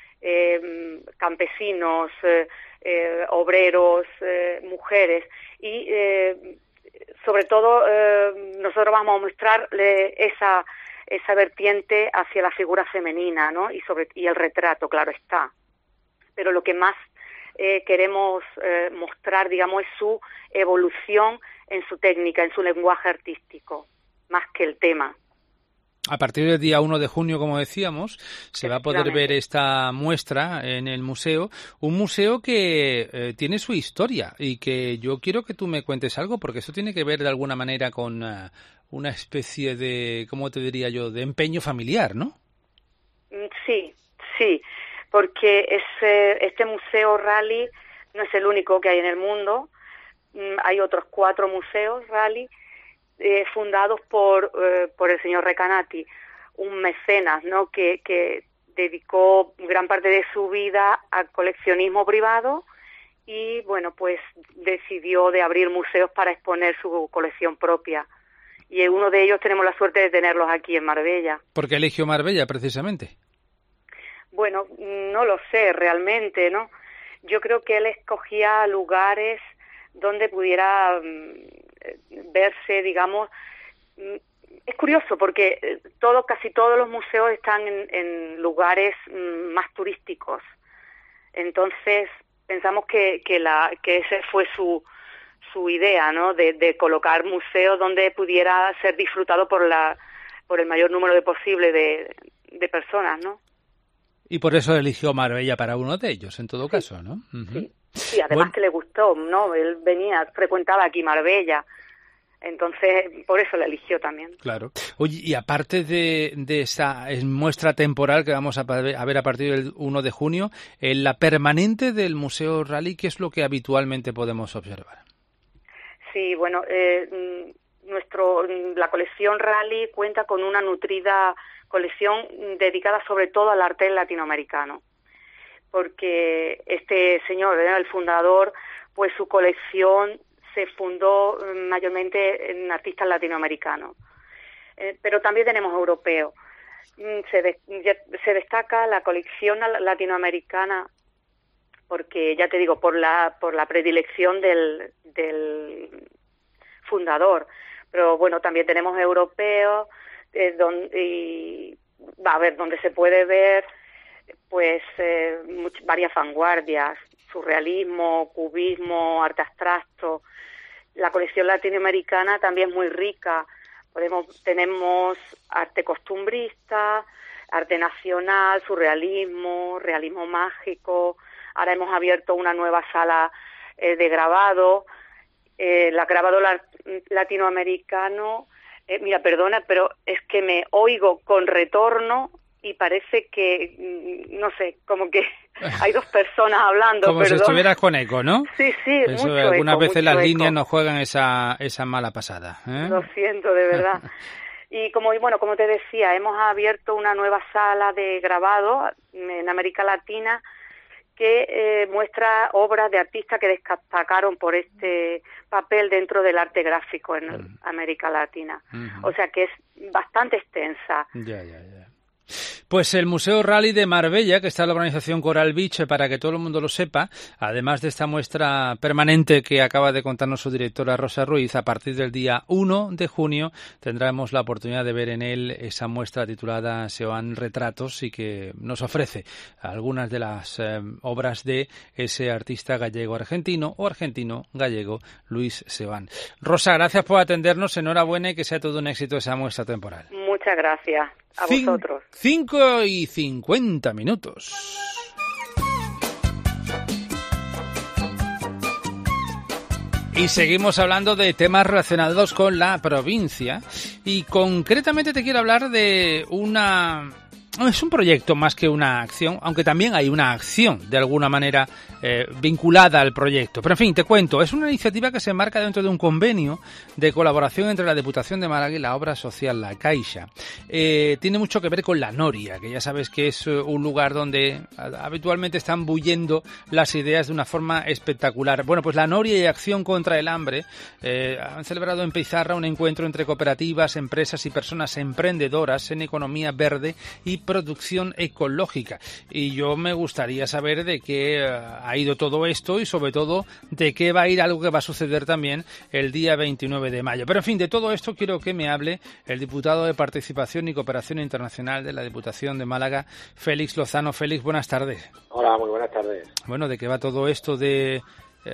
eh, campesinos, eh, eh, obreros, eh, mujeres, y eh, sobre todo eh, nosotros vamos a mostrarle esa esa vertiente hacia la figura femenina, ¿no? Y sobre y el retrato, claro está. Pero lo que más eh, queremos eh, mostrar, digamos, es su evolución en su técnica, en su lenguaje artístico, más que el tema. A partir del día uno de junio, como decíamos, se va a poder ver esta muestra en el museo, un museo que eh, tiene su historia y que yo quiero que tú me cuentes algo, porque eso tiene que ver de alguna manera con uh, una especie de, ¿cómo te diría yo?, de empeño familiar, ¿no? Sí, sí, porque ese, este museo Rally no es el único que hay en el mundo. Hay otros cuatro museos Rally eh, fundados por eh, por el señor Recanati, un mecenas, ¿no? que, que dedicó gran parte de su vida al coleccionismo privado y bueno, pues decidió de abrir museos para exponer su colección propia, y uno de ellos tenemos la suerte de tenerlos aquí en Marbella. ¿Por qué eligió Marbella precisamente? Bueno, no lo sé realmente, ¿no? Yo creo que él escogía lugares donde pudiera um, verse, digamos, um, es curioso porque todo, casi todos los museos están en, en lugares um, más turísticos. Entonces pensamos que que la que ese fue su su idea, ¿no? De, de colocar museos donde pudiera ser disfrutado por la por el mayor número de posible de, de personas, ¿no? Y por eso eligió Marbella para uno de ellos, en todo sí. caso, ¿no? Uh-huh. Sí. Sí, además bueno. que le gustó, ¿no? Él venía, frecuentaba aquí Marbella, entonces por eso la eligió también. Claro. Oye, y aparte de, de esa muestra temporal que vamos a ver a partir del uno de junio, en la permanente del Museo Rally, ¿qué es lo que habitualmente podemos observar? Sí, bueno, eh, nuestro la colección Rally cuenta con una nutrida colección dedicada sobre todo al arte latinoamericano, porque este señor, ¿verdad?, el fundador, pues su colección se fundó mayormente en artistas latinoamericanos, eh, pero también tenemos europeos. Se, de, se destaca la colección latinoamericana porque, ya te digo, por la por la predilección del, del fundador, pero bueno, también tenemos europeos, eh, donde, y, a ver, donde se puede ver pues eh, much, varias vanguardias, surrealismo, cubismo, arte abstracto. La colección latinoamericana también es muy rica. Podemos, tenemos arte costumbrista, arte nacional, surrealismo, realismo mágico. Ahora hemos abierto una nueva sala eh, de grabado, eh, el grabado la, latinoamericano. Eh, mira, perdona, pero es que me oigo con retorno y parece que, no sé, como que hay dos personas hablando. Como perdón. Si estuvieras con eco, ¿no? Sí, sí, Eso, mucho algunas eco, veces las mucho líneas eco. nos juegan esa esa mala pasada, ¿eh? Lo siento, de verdad. Y como bueno, como te decía, hemos abierto una nueva sala de grabado en América Latina que eh, muestra obras de artistas que destacaron por este papel dentro del arte gráfico en mm. América Latina. Mm-hmm. O sea que es bastante extensa. Ya, ya, ya. Pues el Museo Rally de Marbella, que está en la organización Coral Beach, para que todo el mundo lo sepa, además de esta muestra permanente que acaba de contarnos su directora Rosa Ruiz, a partir del día uno de junio tendremos la oportunidad de ver en él esa muestra titulada Seoane Retratos y que nos ofrece algunas de las eh, obras de ese artista gallego-argentino o argentino-gallego Luis Seoane. Rosa, gracias por atendernos, enhorabuena y que sea todo un éxito esa muestra temporal. Muchas gracias. A Cin- vosotros. Cinco y cincuenta minutos. Y seguimos hablando de temas relacionados con la provincia y concretamente te quiero hablar de una... Es un proyecto más que una acción, aunque también hay una acción de alguna manera eh, vinculada al proyecto. Pero en fin, te cuento, es una iniciativa que se enmarca dentro de un convenio de colaboración entre la Diputación de Málaga y la obra social La Caixa. Eh, tiene mucho que ver con la Noria, que ya sabes que es un lugar donde habitualmente están bullendo las ideas de una forma espectacular. Bueno, pues la Noria y Acción contra el Hambre eh, han celebrado en Pizarra un encuentro entre cooperativas, empresas y personas emprendedoras en economía verde y producción ecológica. Y yo me gustaría saber de qué ha ido todo esto y sobre todo de qué va a ir algo que va a suceder también el día veintinueve de mayo. Pero en fin, de todo esto quiero que me hable el diputado de Participación y Cooperación Internacional de la Diputación de Málaga, Félix Lozano. Félix, buenas tardes. Hola, muy buenas tardes. Bueno, ¿de qué va todo esto de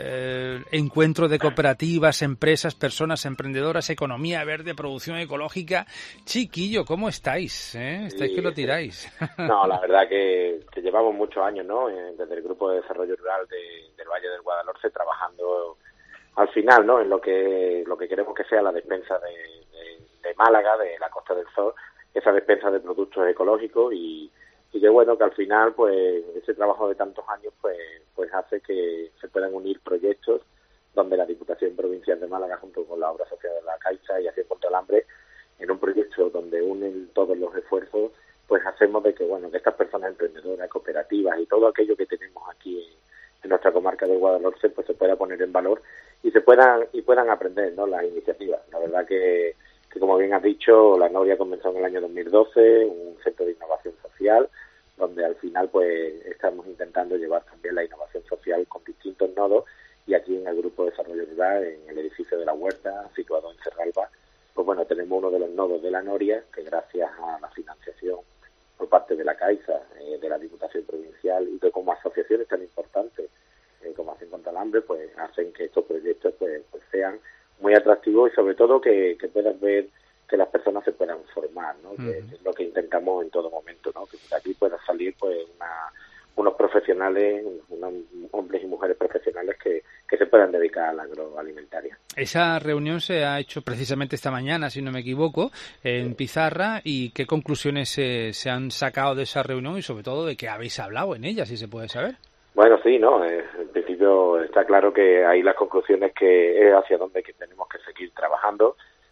eh, encuentro de cooperativas, empresas, personas emprendedoras, economía verde, producción ecológica? Chiquillo, ¿cómo estáis? ¿Eh? ¿Estáis sí, que lo tiráis? No, la verdad que, que llevamos muchos años, ¿no? Desde el Grupo de Desarrollo Rural de, del Valle del Guadalhorce trabajando al final, ¿no? En lo que lo que queremos que sea la despensa de, de, de Málaga, de la Costa del Sol, esa despensa de productos ecológicos y y que bueno que al final pues ese trabajo de tantos años pues pues hace que se puedan unir proyectos donde la Diputación Provincial de Málaga junto con la obra social de La Caixa y Acción contra el Hambre en un proyecto donde unen todos los esfuerzos pues hacemos de que bueno que estas personas emprendedoras, cooperativas y todo aquello que tenemos aquí en, en nuestra comarca de Guadalhorce pues se pueda poner en valor y se puedan y puedan aprender, ¿no?, las iniciativas. La verdad que que como bien has dicho, la Noria comenzó en el año dos mil doce, un centro de innovación social, donde al final pues estamos intentando llevar también la innovación social con distintos nodos y aquí en el Grupo de Desarrollo Rural, en el edificio de la Huerta, situado en Serralba, pues bueno, tenemos uno de los nodos de la Noria que gracias a la financiación por parte de la Caixa, eh, de la Diputación Provincial y de como asociaciones tan importantes eh, como Acción contra el Hambre, pues hacen que estos proyectos pues, pues sean muy atractivo y sobre todo que, que puedan ver que las personas se puedan formar, ¿no? Uh-huh. Que, que es lo que intentamos en todo momento, ¿no? Que de aquí puedan salir pues una, unos profesionales, unos hombres y mujeres profesionales que, que se puedan dedicar a la agroalimentaria. Esa reunión se ha hecho precisamente esta mañana, si no me equivoco, en Pizarra. ¿Y qué conclusiones se, se han sacado de esa reunión y sobre todo de qué habéis hablado en ella, si se puede saber? Bueno, sí, no. Eh, en principio está claro que ahí las conclusiones que es hacia dónde que tenemos que seguir trabajando.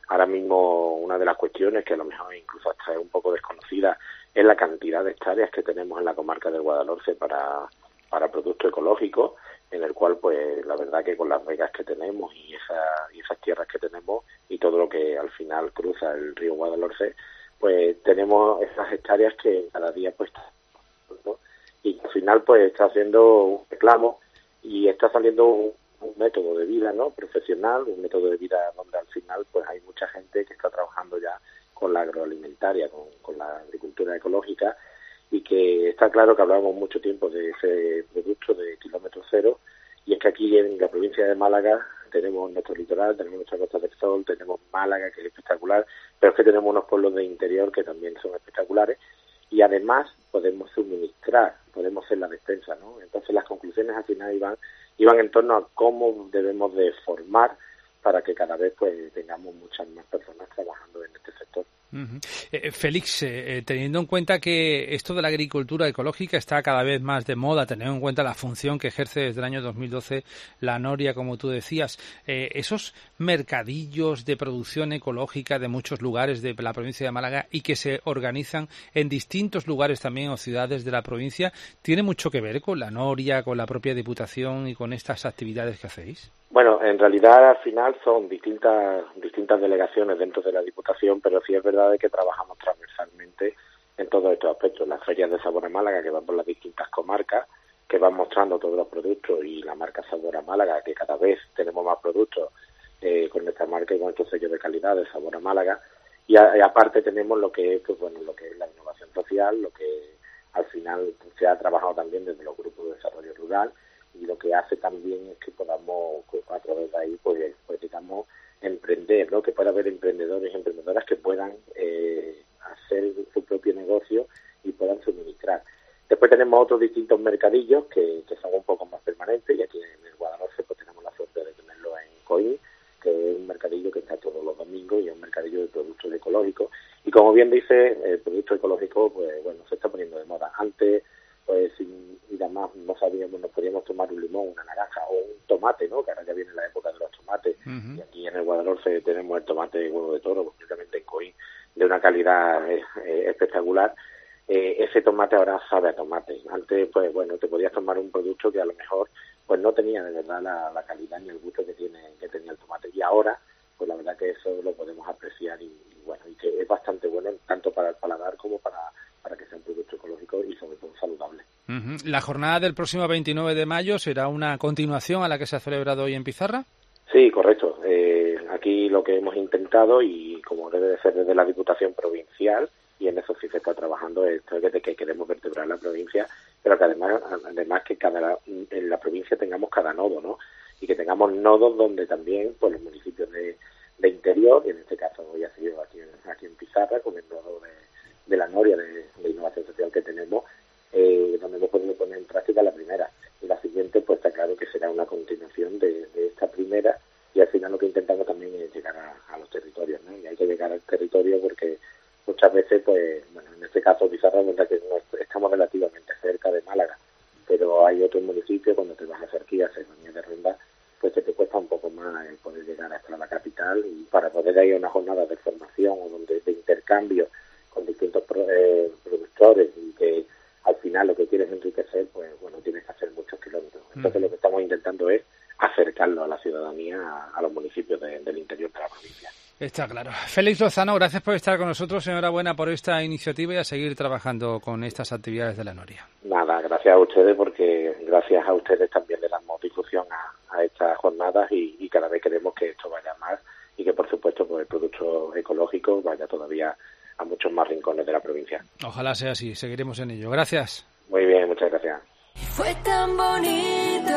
ahora mismo una de las cuestiones que a lo mejor incluso hasta es un poco desconocida es la cantidad de hectáreas que tenemos en la comarca del Guadalhorce para, para producto ecológico, en el cual pues la verdad que con las vegas que tenemos y, esa, y esas tierras que tenemos y todo lo que al final cruza el río Guadalhorce, pues tenemos esas hectáreas que cada día pues, ¿no? Y al final pues está haciendo un reclamo y está saliendo un, un método de vida, ¿no? Profesional, un método de vida donde al final pues hay mucha gente que está trabajando ya con la agroalimentaria, con, con la agricultura ecológica, y que está claro que hablamos mucho tiempo de ese producto de kilómetro cero, y es que aquí en la provincia de Málaga tenemos nuestro litoral, tenemos nuestra Costa del Sol, tenemos Málaga, que es espectacular, pero es que tenemos unos pueblos de interior que también son espectaculares, y además podemos suministrar, podemos hacer la despensa, ¿no? Entonces las conclusiones al final iban, iban en torno a cómo debemos de formar para que cada vez pues tengamos muchas más personas trabajando en este sector. Uh-huh. Eh, Félix, eh, teniendo en cuenta que esto de la agricultura ecológica está cada vez más de moda, teniendo en cuenta la función que ejerce desde el año dos mil doce la Noria, como tú decías, eh, esos mercadillos de producción ecológica de muchos lugares de la provincia de Málaga y que se organizan en distintos lugares también o ciudades de la provincia, ¿tiene mucho que ver con la Noria, con la propia Diputación y con estas actividades que hacéis? Bueno, en realidad al final son distintas distintas delegaciones dentro de la Diputación, pero sí es verdad de que trabajamos transversalmente en todos estos aspectos. Las ferias de Sabor a Málaga, que van por las distintas comarcas, que van mostrando todos los productos, y la marca Sabor a Málaga, que cada vez tenemos más productos eh, con esta marca y con estos sellos de calidad de Sabor a Málaga. Y, a, y aparte tenemos lo que es, pues bueno, lo que es la innovación social, lo que al final se ha trabajado también desde los grupos de desarrollo rural, y lo que hace también es que podamos, a través de ahí, pues, pues digamos, emprender, ¿no? Que pueda haber emprendedores y emprendedoras que puedan eh, hacer su propio negocio y puedan suministrar. Después tenemos otros distintos mercadillos que, que son un poco más permanentes, y aquí en el Guadalhorce pues tenemos la suerte de tenerlo en Coín, que es un mercadillo que está todos los domingos y es un mercadillo de productos ecológicos. Y como bien dice, el producto ecológico, pues bueno, se está poniendo de moda. Antes, pues sin ir a más, no sabíamos, nos podíamos tomar un limón, una naranja o un tomate, ¿no? Que ahora ya viene la época de los tomates. Uh-huh. Y aquí en el Guadalhorce tenemos el tomate de huevo de toro, concretamente en Coín, de una calidad eh, eh, espectacular. Eh, ese tomate ahora sabe a tomate. Antes, pues bueno, te podías tomar un producto que a lo mejor pues no tenía de verdad la, la calidad ni el gusto que tiene que tenía el tomate. Y ahora, pues la verdad que eso lo podemos apreciar, y, y bueno, y que es bastante bueno tanto para el paladar como para para que sea un producto ecológico y sobre todo saludable. Uh-huh. ¿La jornada del próximo veintinueve de mayo será una continuación a la que se ha celebrado hoy en Pizarra? Sí, correcto. Eh, aquí lo que hemos intentado, y como debe de ser desde la Diputación Provincial, y en eso sí se está trabajando, es de que queremos vertebrar la provincia, pero que además además que cada en la provincia tengamos cada nodo, ¿no? Y que tengamos nodos donde también pues los municipios de, de interior, y en este caso hoy ha sido aquí, aquí en Pizarra, con el nodo de de la Noria de, de innovación social que tenemos, eh, donde hemos podido poner en práctica la primera. Y la siguiente, pues está claro que será una continuación de, de esta primera, y al final lo que intentamos también es llegar a, a los territorios, ¿no? Y hay que llegar al territorio porque muchas veces, pues, bueno, en este caso Pizarra, verdad que no, estamos relativamente cerca de Málaga, pero hay otros municipios, cuando te vas a Cerquilla, a Serranía de Ronda, pues se te cuesta un poco más eh, poder llegar hasta la capital, y para poder ir a una jornada de formación o donde de intercambio con distintos eh, productores, y que al final lo que quieres enriquecer, pues bueno, tienes que hacer muchos kilómetros. Entonces mm. lo que estamos intentando es acercarlo a la ciudadanía, a, a los municipios de, del interior de la provincia. Está claro. Félix Lozano, gracias por estar con nosotros, enhorabuena por esta iniciativa y a seguir trabajando con estas actividades de la Noria. Nada, gracias a ustedes, porque gracias a ustedes también le damos difusión a, a estas jornadas, y, y cada vez queremos que esto vaya más, y que por supuesto pues el producto ecológico vaya todavía a muchos más rincones de la provincia. Ojalá sea así, seguiremos en ello. Gracias. Muy bien, muchas gracias. Fue tan bonito.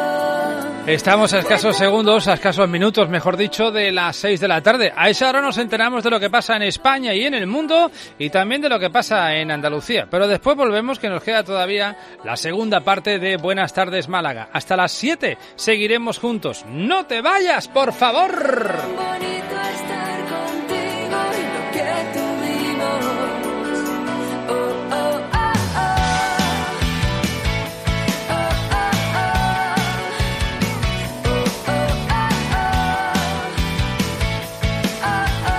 Estamos a escasos segundos, a escasos minutos, mejor dicho, de las seis de la tarde. A esa hora nos enteramos de lo que pasa en España y en el mundo, y también de lo que pasa en Andalucía. Pero después volvemos, que nos queda todavía la segunda parte de Buenas Tardes Málaga. Hasta las siete seguiremos juntos. ¡No te vayas, por favor! Tan bonito estar contigo y lo que tuvimos. Oh, oh, oh, oh. Oh, oh, oh, oh. Oh, oh.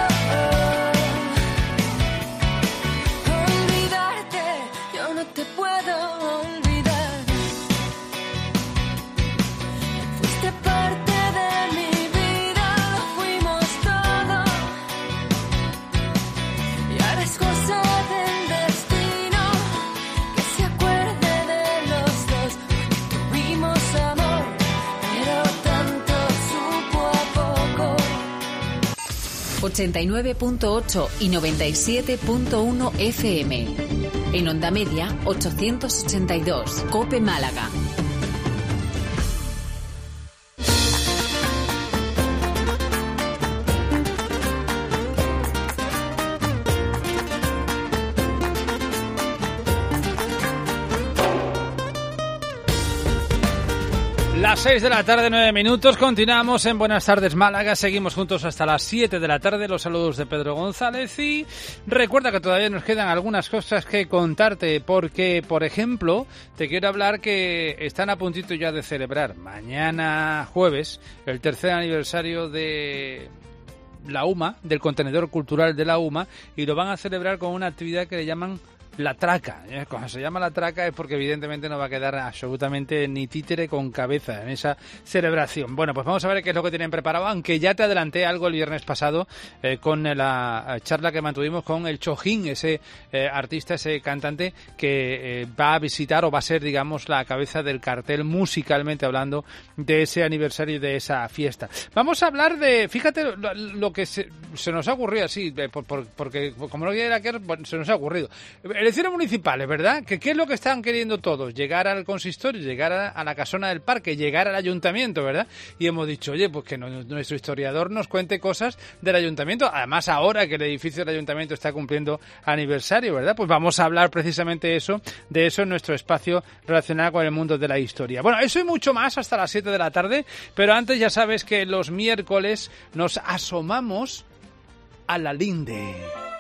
ochenta y nueve punto ocho y noventa y siete punto uno F M. En Onda Media, ochocientos ochenta y dos, COPE Málaga. Las seis de la tarde, nueve minutos, continuamos en Buenas Tardes Málaga, seguimos juntos hasta las siete de la tarde, los saludos de Pedro González y recuerda que todavía nos quedan algunas cosas que contarte porque, por ejemplo, te quiero hablar que están a puntito ya de celebrar mañana jueves el tercer aniversario de la U M A, del contenedor cultural de la U M A, y lo van a celebrar con una actividad que le llaman La Traca. Cuando se llama La Traca es porque evidentemente no va a quedar absolutamente ni títere con cabeza en esa celebración. Bueno, pues vamos a ver qué es lo que tienen preparado, aunque ya te adelanté algo el viernes pasado eh, con la charla que mantuvimos con el Chojín, ese eh, artista, ese cantante que eh, va a visitar o va a ser, digamos, la cabeza del cartel musicalmente hablando de ese aniversario y de esa fiesta. Vamos a hablar de, fíjate lo, lo que se, se nos ha ocurrido así, de, por, por, porque como no quiera que se nos ha ocurrido. Elecciones municipales, ¿verdad? ¿Qué, ¿Qué es lo que están queriendo todos? Llegar al consistorio, llegar a, a la casona del parque, llegar al ayuntamiento, ¿verdad? Y hemos dicho, oye, pues que no, nuestro historiador nos cuente cosas del ayuntamiento. Además, ahora que el edificio del ayuntamiento está cumpliendo aniversario, ¿verdad? Pues vamos a hablar precisamente de eso, de eso en nuestro espacio relacionado con el mundo de la historia. Bueno, eso y mucho más hasta las siete de la tarde, pero antes ya sabes que los miércoles nos asomamos a la linde.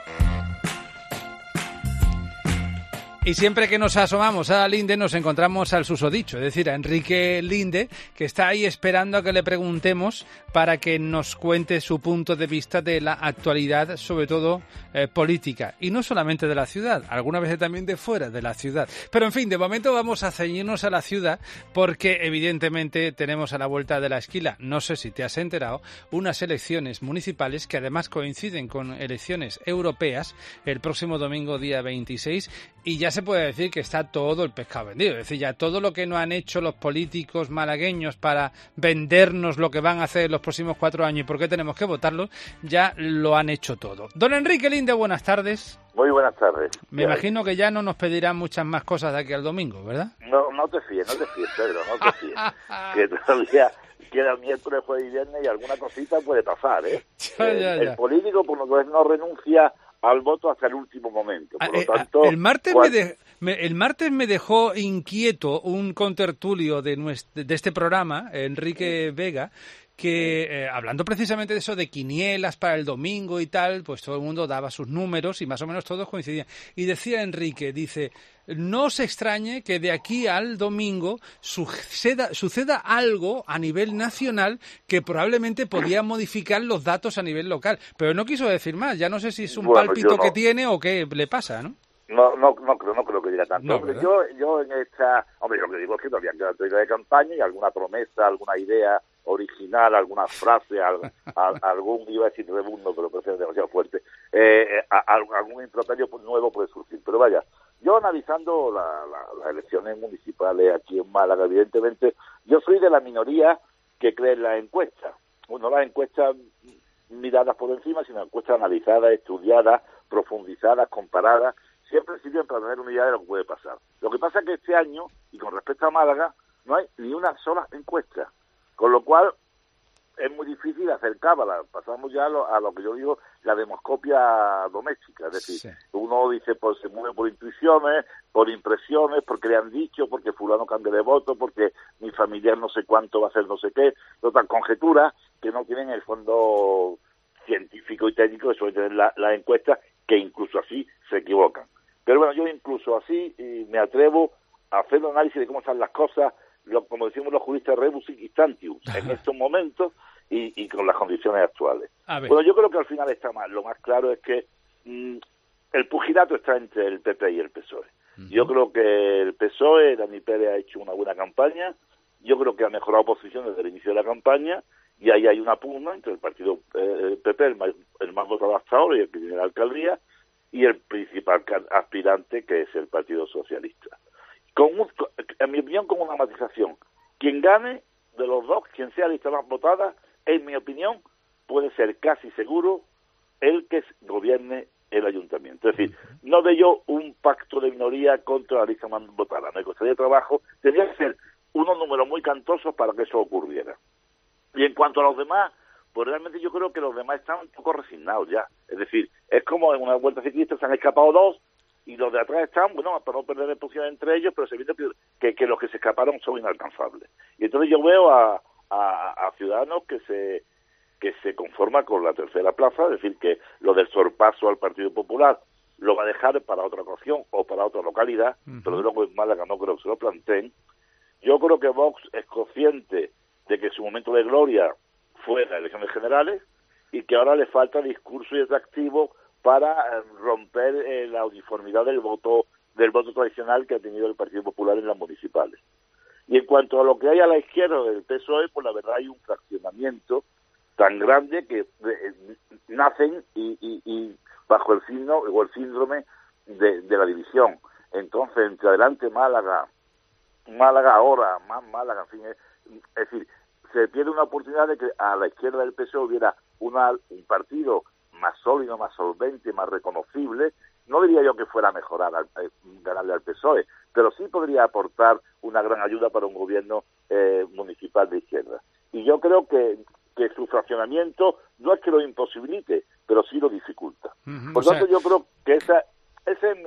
Y siempre que nos asomamos a Linde nos encontramos al susodicho, es decir, a Enrique Linde, que está ahí esperando a que le preguntemos para que nos cuente su punto de vista de la actualidad, sobre todo eh, política. Y no solamente de la ciudad, algunas veces también de fuera de la ciudad. Pero en fin, de momento vamos a ceñirnos a la ciudad porque evidentemente tenemos a la vuelta de la esquina, no sé si te has enterado, unas elecciones municipales que además coinciden con elecciones europeas el próximo domingo día veintiséis y ya se puede decir que está todo el pescado vendido. Es decir, ya todo lo que no han hecho los políticos malagueños para vendernos lo que van a hacer los próximos cuatro años y por qué tenemos que votarlos, ya lo han hecho todo. Don Enrique Linde, buenas tardes. Muy buenas tardes. Me imagino que ya no nos pedirán muchas más cosas de aquí al domingo, ¿verdad? No, no te fíes, no te fíes, Pedro, no te fíes. Que todavía queda miércoles, jueves y viernes y alguna cosita puede pasar, ¿eh? Ya, el, ya, ya. el político, por lo que no renuncia al voto hasta el último momento. Por lo Eh, tanto, el martes cual... me, de, me el martes me dejó inquieto un contertulio de nuestro, de este programa, Enrique Vega, que eh, hablando precisamente de eso de quinielas para el domingo y tal, pues todo el mundo daba sus números y más o menos todos coincidían. Y decía Enrique, dice, no os extrañe que de aquí al domingo suceda, suceda algo a nivel nacional que probablemente podía modificar los datos a nivel local. Pero no quiso decir más, ya no sé si es un Bueno, pálpito no. que tiene o qué le pasa, ¿no? No, no, no creo, no creo que diga tanto. No, Hombre, ¿verdad? yo, yo en esta, hombre, lo que digo es que todavía queda teoría de campaña y alguna promesa, alguna idea original, alguna frase, al, al, algún, iba a decir rebundo, pero parece demasiado fuerte, eh, a, a, algún improperio nuevo puede surgir. Pero vaya, yo analizando la, la, las elecciones municipales aquí en Málaga, evidentemente, yo soy de la minoría que cree en la encuesta. Bueno, las encuestas miradas por encima, sino encuestas analizadas, estudiadas, profundizadas, comparadas, siempre sirven para tener una idea de lo que puede pasar. Lo que pasa es que este año, y con respecto a Málaga, no hay ni una sola encuesta, con lo cual es muy difícil hacer cábala. Pasamos ya a lo, a lo que yo digo, la demoscopia doméstica, es decir, sí. Uno dice, pues se mueve por intuiciones, por impresiones, porque le han dicho, porque fulano cambia de voto, porque mi familiar no sé cuánto va a hacer no sé qué, otras conjeturas que no tienen el fondo científico y técnico que suelen tener las la encuestas, que incluso así se equivocan. Pero bueno, yo incluso así y me atrevo a hacer un análisis de cómo están las cosas, lo, como decimos los juristas, rebus sic instantius, en estos momentos y, y con las condiciones actuales. Bueno, yo creo que al final está mal. Lo más claro es que mmm, el pugilato está entre el P P y el P S O E. Uh-huh. Yo creo que el P S O E, Dani Pérez ha hecho una buena campaña, yo creo que ha mejorado posición desde el inicio de la campaña, y ahí hay una pugna entre el partido eh, P P, el más, el más votado hasta ahora y el que tiene la alcaldía, y el principal aspirante, que es el Partido Socialista. Con un, en mi opinión, con una matización. Quien gane de los dos, quien sea la lista más votada, en mi opinión, puede ser casi seguro el que gobierne el ayuntamiento. Es decir, no de yo un pacto de minoría contra la lista más votada. Me costaría trabajo, tendría que ser unos números muy cantosos para que eso ocurriera. Y en cuanto a los demás, pues realmente yo creo que los demás están un poco resignados ya. Es decir, es como en una vuelta ciclista se han escapado dos y los de atrás están, bueno, para no perder posición entre ellos, pero se ve que, que, que los que se escaparon son inalcanzables. Y entonces yo veo a, a, a Ciudadanos que se que se conforma con la tercera plaza, es decir, que lo del sorpaso al Partido Popular lo va a dejar para otra ocasión o para otra localidad, uh-huh. pero de luego en Málaga no creo que se lo planteen. Yo creo que Vox es consciente de que su momento de gloria fue las elecciones generales y que ahora le falta discurso y atractivo para eh, romper eh, la uniformidad del voto del voto tradicional que ha tenido el Partido Popular en las municipales. Y en cuanto a lo que hay a la izquierda del P S O E, pues la verdad hay un fraccionamiento tan grande que eh, nacen y, y, y bajo el signo o el síndrome de, de la división. Entonces, entre adelante Málaga, Málaga ahora, más Málaga, en fin, es, es decir, se pierde una oportunidad de que a la izquierda del P S O E hubiera una, un partido más sólido, más solvente, más reconocible. No diría yo que fuera a mejorar, al, eh, ganarle al P S O E, pero sí podría aportar una gran ayuda para un gobierno eh, municipal de izquierda. Y yo creo que que su fraccionamiento no es que lo imposibilite, pero sí lo dificulta. Uh-huh, Por lo tanto, o sea... yo creo que esa, ese, es mi,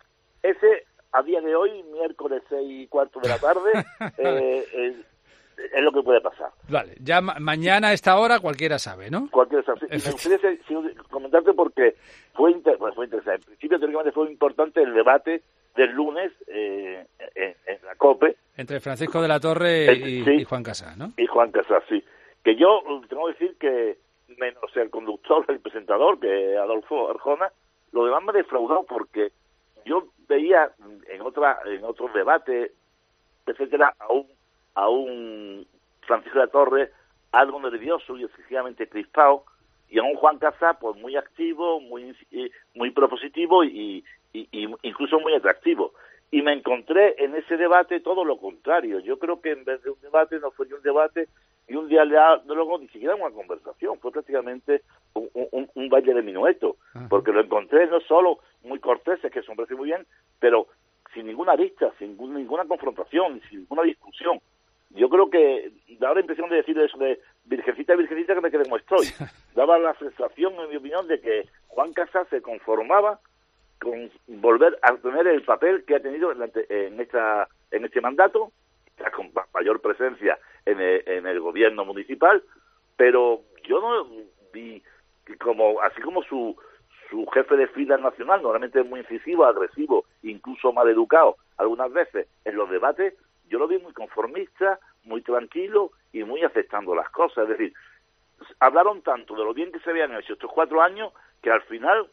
ese a día de hoy, miércoles seis y cuarto de la tarde, eh, eh, es lo que puede pasar. Vale, ya ma- mañana a esta hora cualquiera sabe, ¿no? Cualquiera sabe. Sí, me gustaría si, si, comentarte porque fue, inter- bueno, fue interesante. En principio, teóricamente fue importante el debate del lunes eh, en, en la COPE. Entre Francisco de la Torre y, sí, y Juan Casas, ¿no? Y Juan Casas, sí. Que yo tengo que decir que, menos el conductor, el presentador, que Adolfo Arjona, lo demás me ha defraudado porque yo veía en otra en otros debates, etcétera, a un, a un Francisco de la Torre algo nervioso y excesivamente crispado, y a un Juan Casas pues muy activo, muy muy propositivo y, y, y incluso muy atractivo. Y me encontré en ese debate todo lo contrario. Yo creo que en vez de un debate no fue ni un debate y un diálogo, ni siquiera una conversación, fue prácticamente un, un, un baile de minueto, porque lo encontré no solo muy corteses, que eso me parece muy bien, pero sin ninguna arista, sin ninguna confrontación, sin ninguna discusión. Yo creo que daba la impresión de decir eso de virgencita, virgencita, que me quedé como estoy. Daba la sensación, en mi opinión, de que Juan Casas se conformaba con volver a tener el papel que ha tenido en, la, en, esta, en este mandato, con mayor presencia en el, en el gobierno municipal, pero yo no vi, como así como su su jefe de fila nacional, normalmente es muy incisivo, agresivo, incluso mal educado, algunas veces en los debates, yo lo vi muy conformista, muy tranquilo y muy aceptando las cosas. Es decir, hablaron tanto de lo bien que se habían hecho estos cuatro años que al final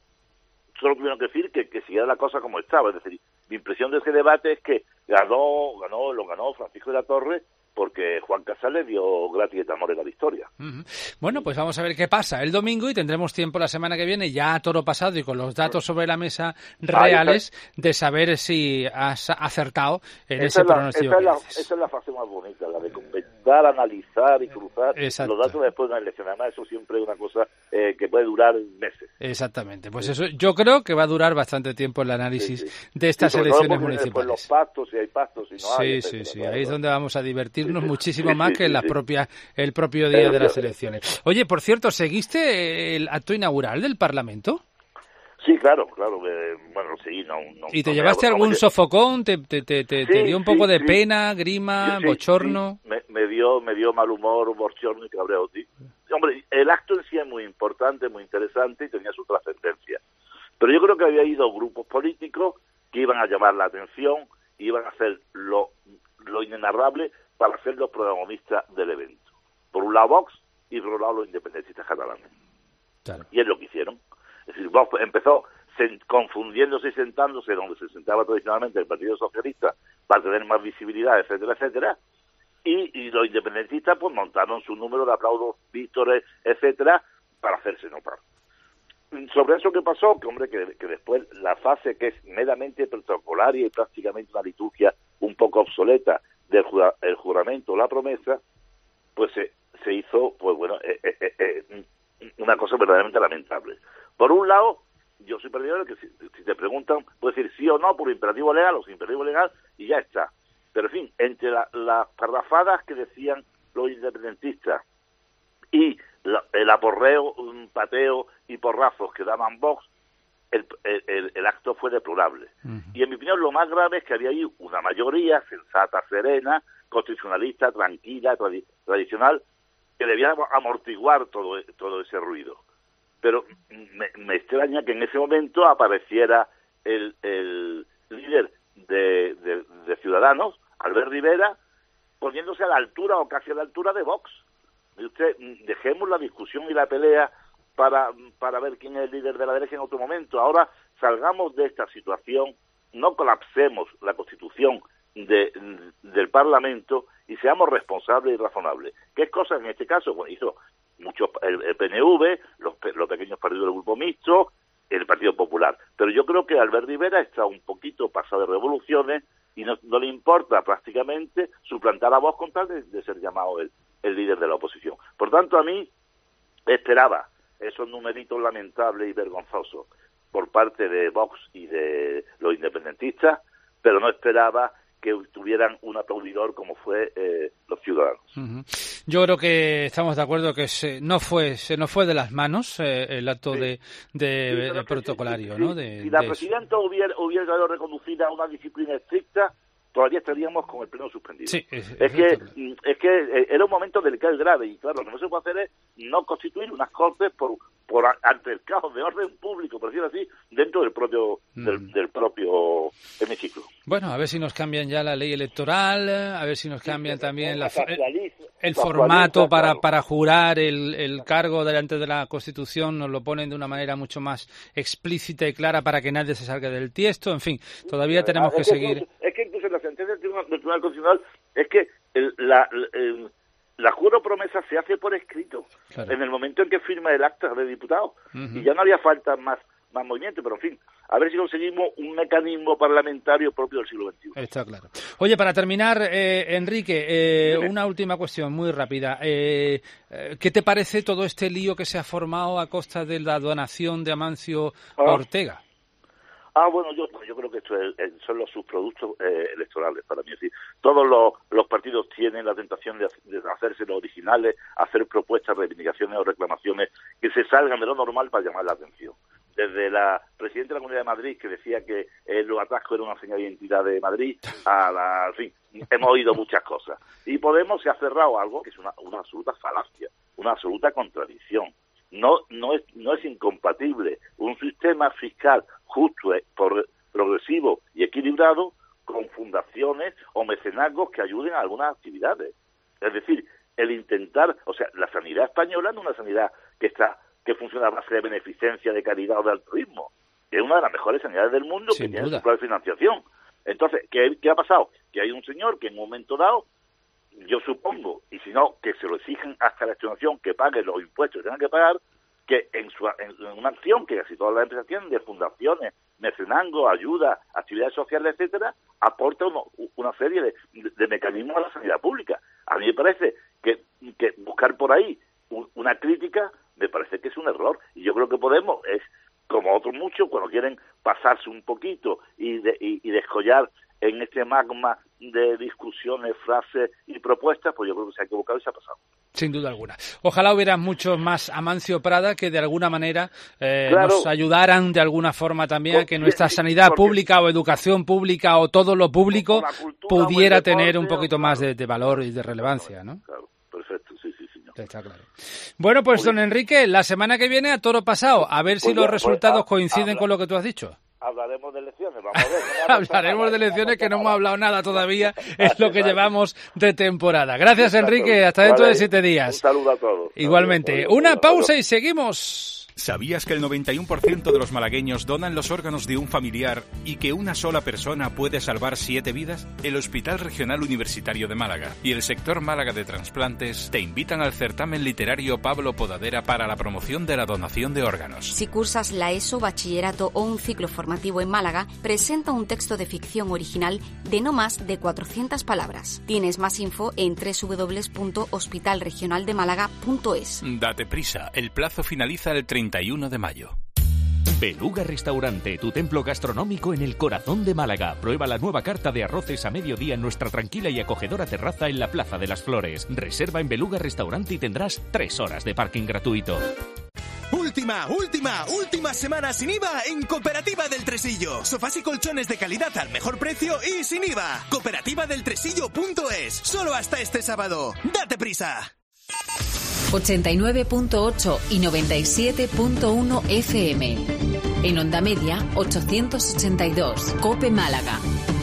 solo tuvieron que decir que, que siguiera la cosa como estaba. Es decir, mi impresión de ese debate es que ganó, ganó, lo ganó Francisco de la Torre porque Juan Casas le dio gratis et amor en la victoria. Uh-huh. Bueno, pues vamos a ver qué pasa el domingo y tendremos tiempo la semana que viene, ya a toro pasado y con los datos sobre la mesa reales, de saber si has acertado en ese pronóstico. Esa es, la, esa es la fase más bonita, la de comentar, analizar y cruzar Exacto. los datos después de una elección. Además, eso siempre es una cosa eh, que puede durar meses. Exactamente. Pues sí. eso yo creo que va a durar bastante tiempo el análisis sí, sí. de estas elecciones municipales. Los pactos, si hay pactos, si no sí, hay. Sí, sí, sí. Ahí es donde vamos a divertirnos sí, sí. muchísimo sí, más sí, que en la sí. propia, el propio día de las elecciones. Oye, por cierto, ¿seguiste el acto inaugural del Parlamento? Sí, claro, claro. Eh, bueno, sí, no. no ¿Y te no llevaste me, algún no, sofocón? ¿Te, te, te, te, sí, te dio un poco sí, de sí. pena, grima, sí, bochorno? Sí. Me, me dio me dio mal humor, bochorno y cabreo. Sí. Hombre, el acto en sí es muy importante, muy interesante y tenía su trascendencia. Pero yo creo que había ido grupos políticos que iban a llamar la atención, iban a hacer lo, lo inenarrable para ser los protagonistas del evento. Por un lado Vox y por otro lado los independentistas catalanes. Claro. Y es lo que hicieron. Es decir, Vox empezó se, confundiéndose y sentándose donde se sentaba tradicionalmente el Partido Socialista para tener más visibilidad, etcétera, etcétera. Y, y los independentistas pues montaron su número de aplausos, víctores, etcétera, para hacerse notar. Sobre eso que pasó, que hombre, que, que después la fase que es meramente protocolaria y prácticamente una liturgia un poco obsoleta del jura, el juramento, la promesa, pues se, se hizo, pues bueno, eh, eh, eh, una cosa verdaderamente lamentable. Por un lado, yo soy partidario de que si, si te preguntan, puedes decir sí o no por imperativo legal o sin imperativo legal y ya está. Pero en fin, entre la, las parrafadas que decían los independentistas y la, el aporreo, un pateo y porrazos que daban Vox, el, el, el acto fue deplorable. Uh-huh. Y en mi opinión lo más grave es que había ahí una mayoría sensata, serena, constitucionalista, tranquila, tradi- tradicional, que debía amortiguar todo, todo ese ruido. Pero me, me extraña que en ese momento apareciera el, el líder de, de, de Ciudadanos, Albert Rivera, poniéndose a la altura o casi a la altura de Vox. Y usted, dejemos la discusión y la pelea para, para ver quién es el líder de la derecha en otro momento. Ahora salgamos de esta situación, no colapsemos la Constitución de, del Parlamento y seamos responsables y razonables. ¿Qué cosas en este caso? Bueno, hizo muchos, el, el P N V, los, los pequeños partidos del Grupo Mixto, el Partido Popular. Pero yo creo que Albert Rivera está un poquito pasado de revoluciones y no, no le importa prácticamente suplantar a Vox con tal de, de ser llamado el, el líder de la oposición. Por tanto, a mí esperaba esos numeritos lamentables y vergonzosos por parte de Vox y de los independentistas, pero no esperaba que tuvieran un aplaudidor como fue eh, los Ciudadanos. Uh-huh. Yo creo que estamos de acuerdo que se no fue se nos fue de las manos eh, el acto sí. de, de, sí, de protocolario, sí, ¿no? Sí. De, si la de presidenta hubiera, hubiera sido reconducida a una disciplina estricta, todavía estaríamos con el pleno suspendido. Sí, es, es, es que es que era un momento delicado y grave, y claro, lo que no se puede hacer es no constituir unas cortes por por altercados de orden público, por decirlo así, dentro del propio mm. del, del propio hemiciclo. Bueno, a ver si nos cambian ya la ley electoral, a ver si nos cambian sí, también la, el, el la formato para claro. para jurar el, el cargo delante de la Constitución, nos lo ponen de una manera mucho más explícita y clara para que nadie se salga del tiesto, en fin, todavía tenemos que, que seguir. Incluso, es que incluso en la sentencia del Tribunal, del Tribunal Constitucional es que el, la, el, la juro promesa se hace por escrito, claro. en el momento en que firma el acta de diputado, uh-huh. y ya no haría falta más más movimiento, pero en fin, a ver si conseguimos un mecanismo parlamentario propio del siglo veintiuno. Está claro. Oye, para terminar, eh, Enrique, eh, una última cuestión muy rápida. Eh, ¿Qué te parece todo este lío que se ha formado a costa de la donación de Amancio ah. Ortega? Ah, bueno, yo yo creo que esto es, son los subproductos eh, electorales para mí. Es decir, todos los, los partidos tienen la tentación de, de hacerse los originales, hacer propuestas, reivindicaciones o reclamaciones que se salgan de lo normal para llamar la atención. Desde la presidenta de la Comunidad de Madrid, que decía que eh, los atascos eran una señal de identidad de Madrid, a la, en fin, hemos oído muchas cosas. Y Podemos se ha cerrado algo que es una, una absoluta falacia, una absoluta contradicción. No no es no es incompatible un sistema fiscal justo, por, progresivo y equilibrado con fundaciones o mecenazgos que ayuden a algunas actividades. Es decir, el intentar, o sea, la sanidad española no es una sanidad que está que funciona a base de beneficencia, de caridad o de altruismo. Es una de las mejores sanidades del mundo Sin que duda. Tiene su propia financiación. Entonces, ¿qué, ¿qué ha pasado? Que hay un señor que en un momento dado, yo supongo, y si no, que se lo exigen hasta la extenuación, que pague los impuestos que tengan que pagar, que en, su, en una acción que casi todas las empresas tienen de fundaciones, mecenazgo, ayuda, actividades sociales, etcétera, aporta uno, una serie de, de, de mecanismos a la sanidad pública. A mí me parece que, que buscar por ahí un, una crítica me parece que es un error. Y yo creo que Podemos es, como otros muchos, cuando quieren pasarse un poquito y, de, y, y descollar en este magma de discusiones, frases y propuestas, pues yo creo que se ha equivocado y se ha pasado. Sin duda alguna. Ojalá hubiera muchos más Amancio Prada que de alguna manera eh, claro. nos ayudaran de alguna forma también Por, a que nuestra sí, sanidad porque, pública o educación pública o todo lo público pudiera deporte, tener un poquito claro. más de, de valor y de relevancia, ¿no? Claro, perfecto, sí, sí, señor. Está claro. Bueno, pues don Enrique, la semana que viene a toro pasado, a ver si pues los ya, resultados pues, coinciden habla. con lo que tú has dicho. Hablaremos de elecciones, vamos a ver. No Hablaremos de elecciones que no hemos hablado nada todavía, es lo que llevamos de temporada. Gracias, Enrique, hasta dentro de siete días. Un saludo a todos. Igualmente. Una pausa y seguimos. ¿Sabías que el noventa y uno por ciento de los malagueños donan los órganos de un familiar y que una sola persona puede salvar siete vidas? El Hospital Regional Universitario de Málaga y el sector Málaga de Trasplantes te invitan al certamen literario Pablo Podadera para la promoción de la donación de órganos. Si cursas la ESO, bachillerato o un ciclo formativo en Málaga, presenta un texto de ficción original de no más de cuatrocientas palabras. Tienes más info en doble u doble u doble u punto hospital regional de málaga punto es. Date prisa, el plazo finaliza el treinta y uno de mayo. Beluga Restaurante, tu templo gastronómico en el corazón de Málaga. Prueba la nueva carta de arroces a mediodía en nuestra tranquila y acogedora terraza en la Plaza de las Flores. Reserva en Beluga Restaurante y tendrás tres horas de parking gratuito. Última, última, última semana sin I V A en Cooperativa del Tresillo. Sofás y colchones de calidad al mejor precio y sin I V A. cooperativa del tresillo punto es. Solo hasta este sábado. ¡Date prisa! ochenta y nueve punto ocho y noventa y siete punto uno F M. En onda media, ochocientos ochenta y dos. COPE Málaga.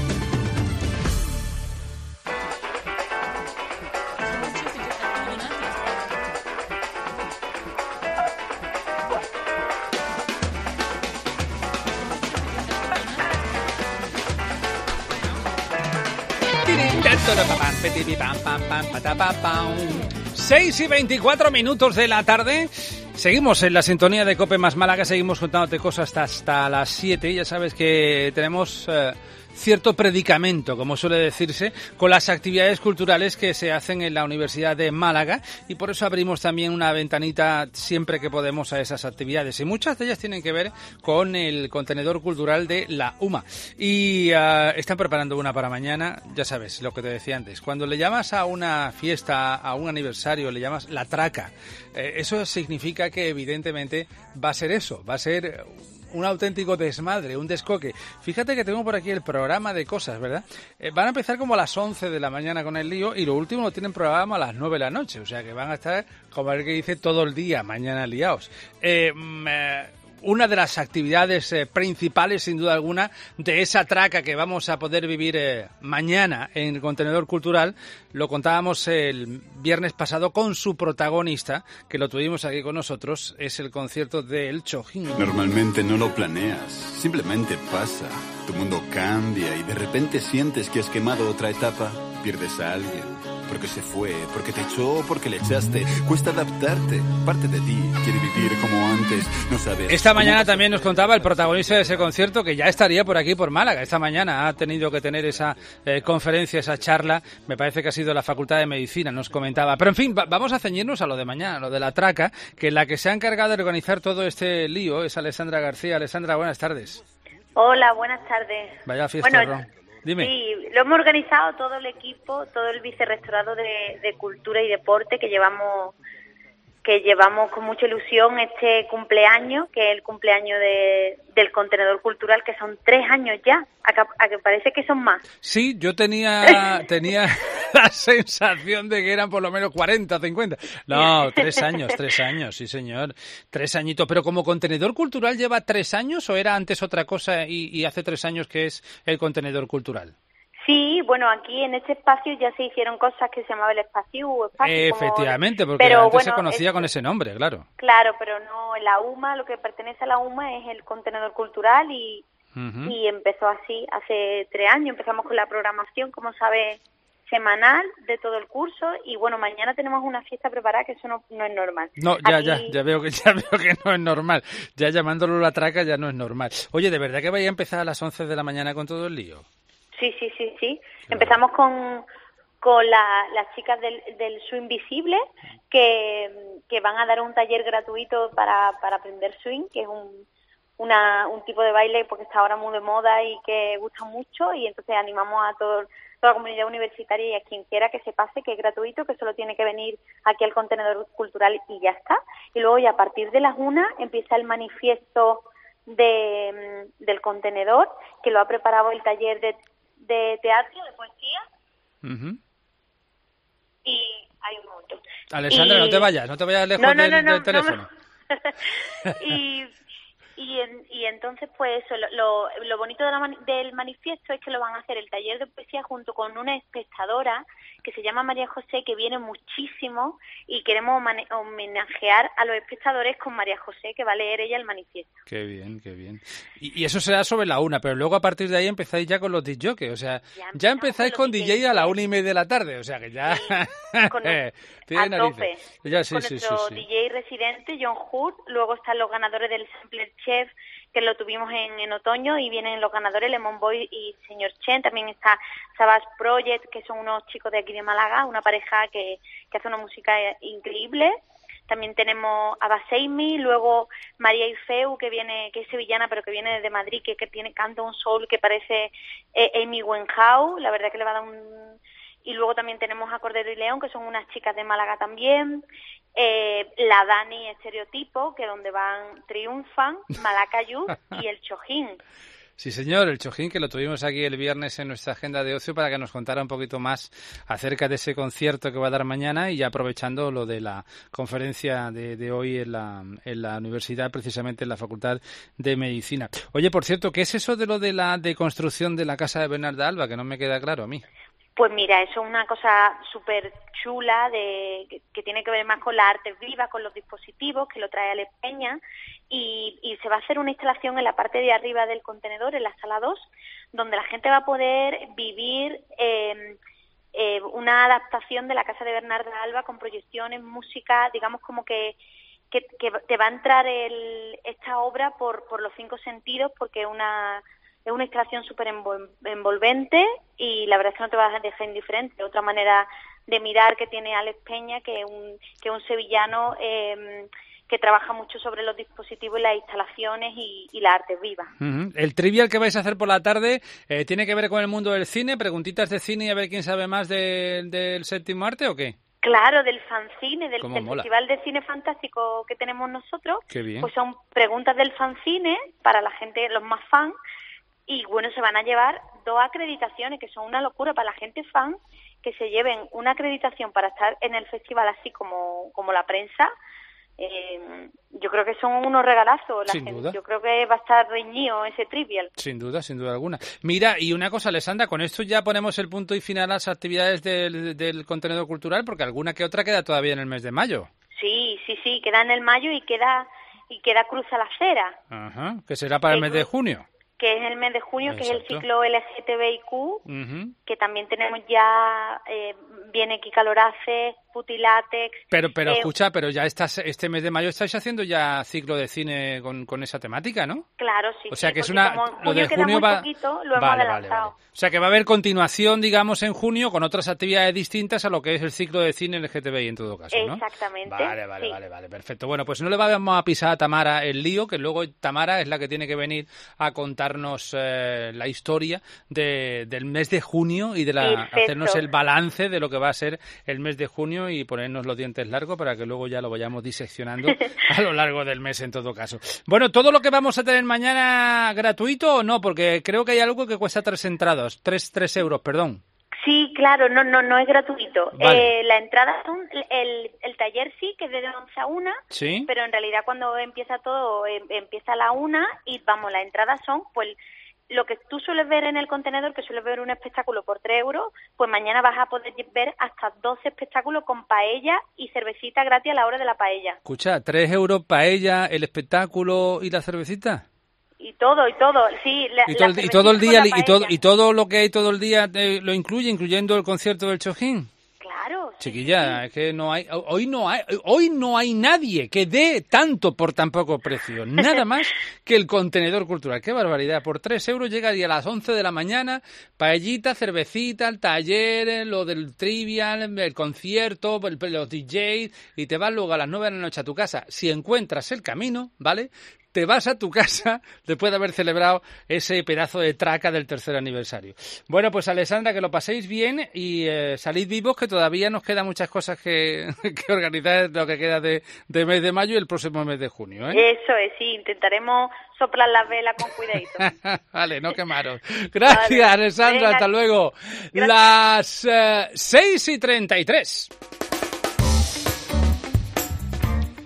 seis y veinticuatro minutos de la tarde. Seguimos en la sintonía de COPE más Málaga, seguimos contándote cosas hasta, hasta las siete. Ya sabes que tenemos eh, cierto predicamento, como suele decirse, con las actividades culturales que se hacen en la Universidad de Málaga, y por eso abrimos también una ventanita siempre que podemos a esas actividades, y muchas de ellas tienen que ver con el contenedor cultural de la U M A, y uh, están preparando una para mañana. Ya sabes lo que te decía antes, cuando le llamas a una fiesta, a un aniversario, le llamas la traca, eh, eso significa que evidentemente va a ser eso, va a ser un auténtico desmadre, un descoque. Fíjate que tengo por aquí el programa de cosas, ¿verdad? Eh, van a empezar como a las once de la mañana con el lío, y lo último lo tienen programado a las nueve de la noche, o sea que van a estar, como el que dice, todo el día mañana liados. Eh, eh, Una de las actividades eh, principales, sin duda alguna, de esa traca que vamos a poder vivir eh, mañana en el contenedor cultural, lo contábamos el viernes pasado con su protagonista, que lo tuvimos aquí con nosotros, es el concierto de El Chojín. Normalmente no lo planeas, simplemente pasa. Tu mundo cambia y de repente sientes que has quemado otra etapa, pierdes a alguien. Porque se fue, porque te echó, porque le echaste. Cuesta adaptarte. Parte de ti quiere vivir como antes. No sabes. Esta mañana también nos contaba el protagonista de ese concierto que ya estaría por aquí, por Málaga. Esta mañana ha tenido que tener esa eh, conferencia, esa charla. Me parece que ha sido la Facultad de Medicina, nos comentaba. Pero en fin, va- vamos a ceñirnos a lo de mañana, lo de la traca, que la que se ha encargado de organizar todo este lío es Alessandra García. Alessandra, buenas tardes. Hola, buenas tardes. Vaya fiesta, Bueno, Ron. Dime. Sí, lo hemos organizado todo el equipo, todo el vicerrectorado de, de Cultura y Deporte, que llevamos que llevamos con mucha ilusión este cumpleaños, que es el cumpleaños de, del contenedor cultural, que son tres años ya, a que, a que parece que son más. Sí, yo tenía tenía la sensación de que eran por lo menos cuarenta, cincuenta. No, tres años, tres años, sí señor, tres añitos. Pero como contenedor cultural, ¿lleva tres años o era antes otra cosa y, y hace tres años que es el contenedor cultural? Sí, bueno, aquí en este espacio ya se hicieron cosas que se llamaba el espacio U, espacio Efectivamente, como... porque pero, antes bueno, se conocía es... con ese nombre, claro. Claro, pero no, la U M A, lo que pertenece a la U M A es el contenedor cultural y, uh-huh. y empezó así hace tres años. Empezamos con la programación, como sabes, semanal de todo el curso, y bueno, mañana tenemos una fiesta preparada, que eso no, no es normal. No, ya, aquí... ya, ya veo que ya veo que no es normal. Ya llamándolo la traca ya no es normal. Oye, ¿de verdad que vaya a empezar a las once de la mañana con todo el lío? Sí, sí, sí, sí. Claro. Empezamos con con la, las chicas del, del swing visible, que, que van a dar un taller gratuito para, para aprender swing, que es un una un tipo de baile porque está ahora muy de moda y que gusta mucho, y entonces animamos a todo, toda la comunidad universitaria y a quien quiera que se pase, que es gratuito, que solo tiene que venir aquí al contenedor cultural y ya está. Y luego ya a partir de las una empieza el manifiesto de del contenedor, que lo ha preparado el taller de de teatro, de poesía, uh-huh. y hay un montón. Alessandra, y... no te vayas, no te vayas lejos no, no, del, no, no, del teléfono. No me... y, Y, en, y entonces, pues eso, lo, lo, lo bonito de la mani- del manifiesto es que lo van a hacer el taller de poesía junto con una espectadora que se llama María José, que viene muchísimo, y queremos mane- homenajear a los espectadores con María José, que va a leer ella el manifiesto. Qué bien, qué bien. Y, y eso será sobre la una, pero luego a partir de ahí empezáis ya con los disc jockeys, o sea, ya, ya empezáis con, con D J a la una y media de la tarde, o sea que ya... Sí, con el, tiene a narices. tope. Ya, sí, con sí, nuestro sí, sí. D J residente, John Hood, luego están los ganadores del Sampler Chef, que lo tuvimos en, en otoño, y vienen los ganadores, Lemon Boy y Señor Chen. También está Savage Project, que son unos chicos de aquí de Málaga, una pareja que, que hace una música increíble. También tenemos a Baseimi, luego María Ifeu, que viene, que es sevillana, pero que viene desde Madrid, que, que tiene canta un soul que parece eh, Amy Winehouse, la verdad que le va a dar un... Y luego también tenemos a Cordero y León, que son unas chicas de Málaga también. Eh, la Dani Estereotipo, que donde van triunfan, Malacayú y el Chojín. Sí, señor, el Chojín, que lo tuvimos aquí el viernes en nuestra agenda de ocio para que nos contara un poquito más acerca de ese concierto que va a dar mañana, y ya aprovechando lo de la conferencia de, de hoy en la, en la universidad, precisamente en la Facultad de Medicina. Oye, por cierto, ¿qué es eso de lo de la deconstrucción de la casa de Bernarda Alba? Que no me queda claro a mí. Pues mira, eso es una cosa súper chula de que, que tiene que ver más con la arte viva, con los dispositivos, que lo trae Alex Peña, y, y se va a hacer una instalación en la parte de arriba del contenedor, en la sala dos, donde la gente va a poder vivir eh, eh, una adaptación de la casa de Bernarda Alba con proyecciones, música, digamos como que, que, que te va a entrar el, esta obra por, por los cinco sentidos, porque es una... Es una instalación súper envolvente y la verdad es que no te vas a dejar indiferente. Otra manera de mirar que tiene Alex Peña, que es un, que es un sevillano eh, que trabaja mucho sobre los dispositivos y las instalaciones y, y la arte viva. Uh-huh. El trivial que vais a hacer por la tarde eh, ¿tiene que ver con el mundo del cine? ¿Preguntitas de cine y a ver quién sabe más de, del séptimo arte o qué? Claro, del fanzine, del, del mola. Festival de Cine Fantástico que tenemos nosotros. Qué bien. Pues son preguntas del fanzine para la gente, los más fans. Y bueno, se van a llevar dos acreditaciones, que son una locura para la gente fan, que se lleven una acreditación para estar en el festival así como, como la prensa. Eh, yo creo que son unos regalazos. La Sin gente, duda. yo creo que va a estar reñido ese trivial. Sin duda, sin duda alguna. Mira, y una cosa, Alessandra, con esto ya ponemos el punto y final a las actividades del, del contenedor cultural, porque alguna que otra queda todavía en el mes de mayo. Sí, sí, sí, queda en el mayo y queda y queda Cruza la Acera. Ajá, que será para el mes de junio. Que es el mes de junio, Exacto. Que es el ciclo L G T B I Q, Uh-huh. que también tenemos ya, eh, viene Kika Lorace, Putilátex. Pero, pero eh, escucha, pero ya estás, este mes de mayo estáis haciendo ya ciclo de cine con, con esa temática, ¿no? Claro, sí. O sea sí, que es porque una, como en lo junio de queda junio muy va, poquito, lo hemos vale, vale, adelantado. vale. O sea que va a haber continuación, digamos, en junio con otras actividades distintas a lo que es el ciclo de cine L G T B I en todo caso, ¿no? Exactamente. Vale, vale, sí. vale, vale, perfecto. Bueno, pues no le vamos a pisar a Tamara el lío, que luego Tamara es la que tiene que venir a contarnos eh, la historia de, del mes de junio y de la Perfecto. hacernos el balance de lo que va a ser el mes de junio y ponernos los dientes largos para que luego ya lo vayamos diseccionando a lo largo del mes en todo caso. Bueno, ¿todo lo que vamos a tener mañana gratuito o no? Porque creo que hay algo que cuesta tres entradas, tres, tres euros, perdón. Sí, claro, no, no, no es gratuito. Vale. Eh, la entrada son, el, el taller sí, que es de once a una, Sí. pero en realidad cuando empieza todo, eh, empieza a la una y vamos, las entradas son, pues, lo que tú sueles ver en el contenedor, que sueles ver un espectáculo por tres euros, pues mañana vas a poder ver hasta doce espectáculos con paella y cervecita gratis a la hora de la paella. Escucha, tres euros paella, el espectáculo y la cervecita. Y todo, y todo, sí. La, Y todo, la y todo el día, cervecita y con la todo, paella. y todo lo que hay todo el día eh, lo incluye, incluyendo el concierto del Chojín. Claro. sí, Chiquilla, sí. es que no hay, hoy no hay, hoy no hay nadie que dé tanto por tan poco precio, nada más que el contenedor cultural. Qué barbaridad, por tres euros llegaría a las once de la mañana, paellita, cervecita, el taller, lo del trivial, el concierto, el, los D Js, y te vas luego a las nueve de la noche a tu casa. Si encuentras el camino, ¿vale?, te vas a tu casa después de haber celebrado ese pedazo de traca del tercer aniversario. Bueno, pues Alessandra, que lo paséis bien y eh, salid vivos, que todavía nos quedan muchas cosas que, que organizar, lo que queda de, de mes de mayo y el próximo mes de junio, ¿eh? Eso es, sí, intentaremos soplar las velas con cuidadito. Vale, no quemaros. Gracias, vale. Alessandra, venga, hasta luego. Gracias. Las eh, seis y treinta y tres.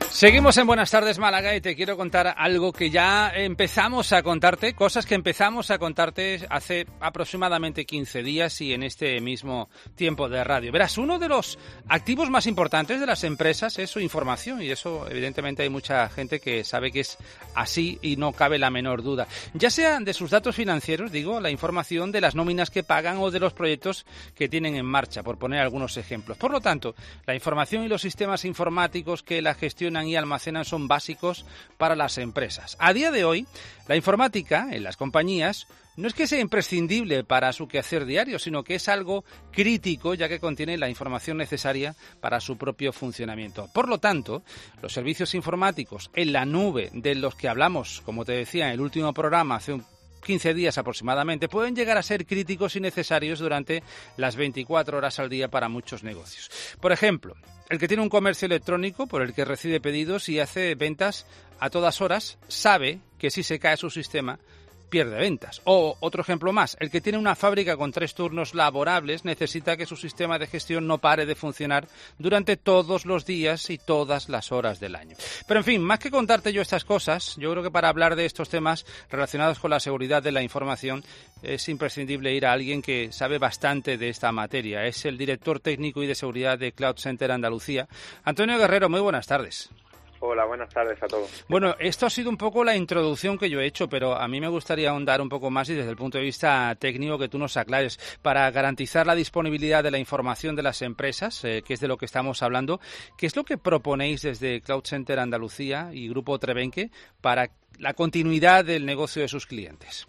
Seguimos en Buenas Tardes Málaga y te quiero contar algo que ya empezamos a contarte, cosas que empezamos a contarte hace aproximadamente quince días y en este mismo tiempo de radio. Verás, uno de los activos más importantes de las empresas es su información y eso evidentemente hay mucha gente que sabe que es así y no cabe la menor duda. Ya sea de sus datos financieros, digo, la información de las nóminas que pagan o de los proyectos que tienen en marcha, por poner algunos ejemplos. Por lo tanto, la información y los sistemas informáticos que la gestionan y almacenan son básicos para las empresas. A día de hoy, la informática en las compañías no es que sea imprescindible para su quehacer diario, sino que es algo crítico, ya que contiene la información necesaria para su propio funcionamiento. Por lo tanto, los servicios informáticos en la nube de los que hablamos, como te decía en el último programa hace un quince días aproximadamente, pueden llegar a ser críticos y necesarios durante las veinticuatro horas al día para muchos negocios. Por ejemplo, el que tiene un comercio electrónico por el que recibe pedidos y hace ventas a todas horas, sabe que si se cae su sistema, pierde ventas. O otro ejemplo más, el que tiene una fábrica con tres turnos laborables necesita que su sistema de gestión no pare de funcionar durante todos los días y todas las horas del año. Pero en fin, más que contarte yo estas cosas, yo creo que para hablar de estos temas relacionados con la seguridad de la información es imprescindible ir a alguien que sabe bastante de esta materia. Es el director técnico y de seguridad de Cloud Center Andalucía. Antonio Guerrero, muy buenas tardes. Hola, buenas tardes a todos. Bueno, esto ha sido un poco la introducción que yo he hecho, pero a mí me gustaría ahondar un poco más y desde el punto de vista técnico que tú nos aclares. Para garantizar la disponibilidad de la información de las empresas, eh, que es de lo que estamos hablando, ¿qué es lo que proponéis desde Cloud Center Andalucía y Grupo Trebenque para la continuidad del negocio de sus clientes?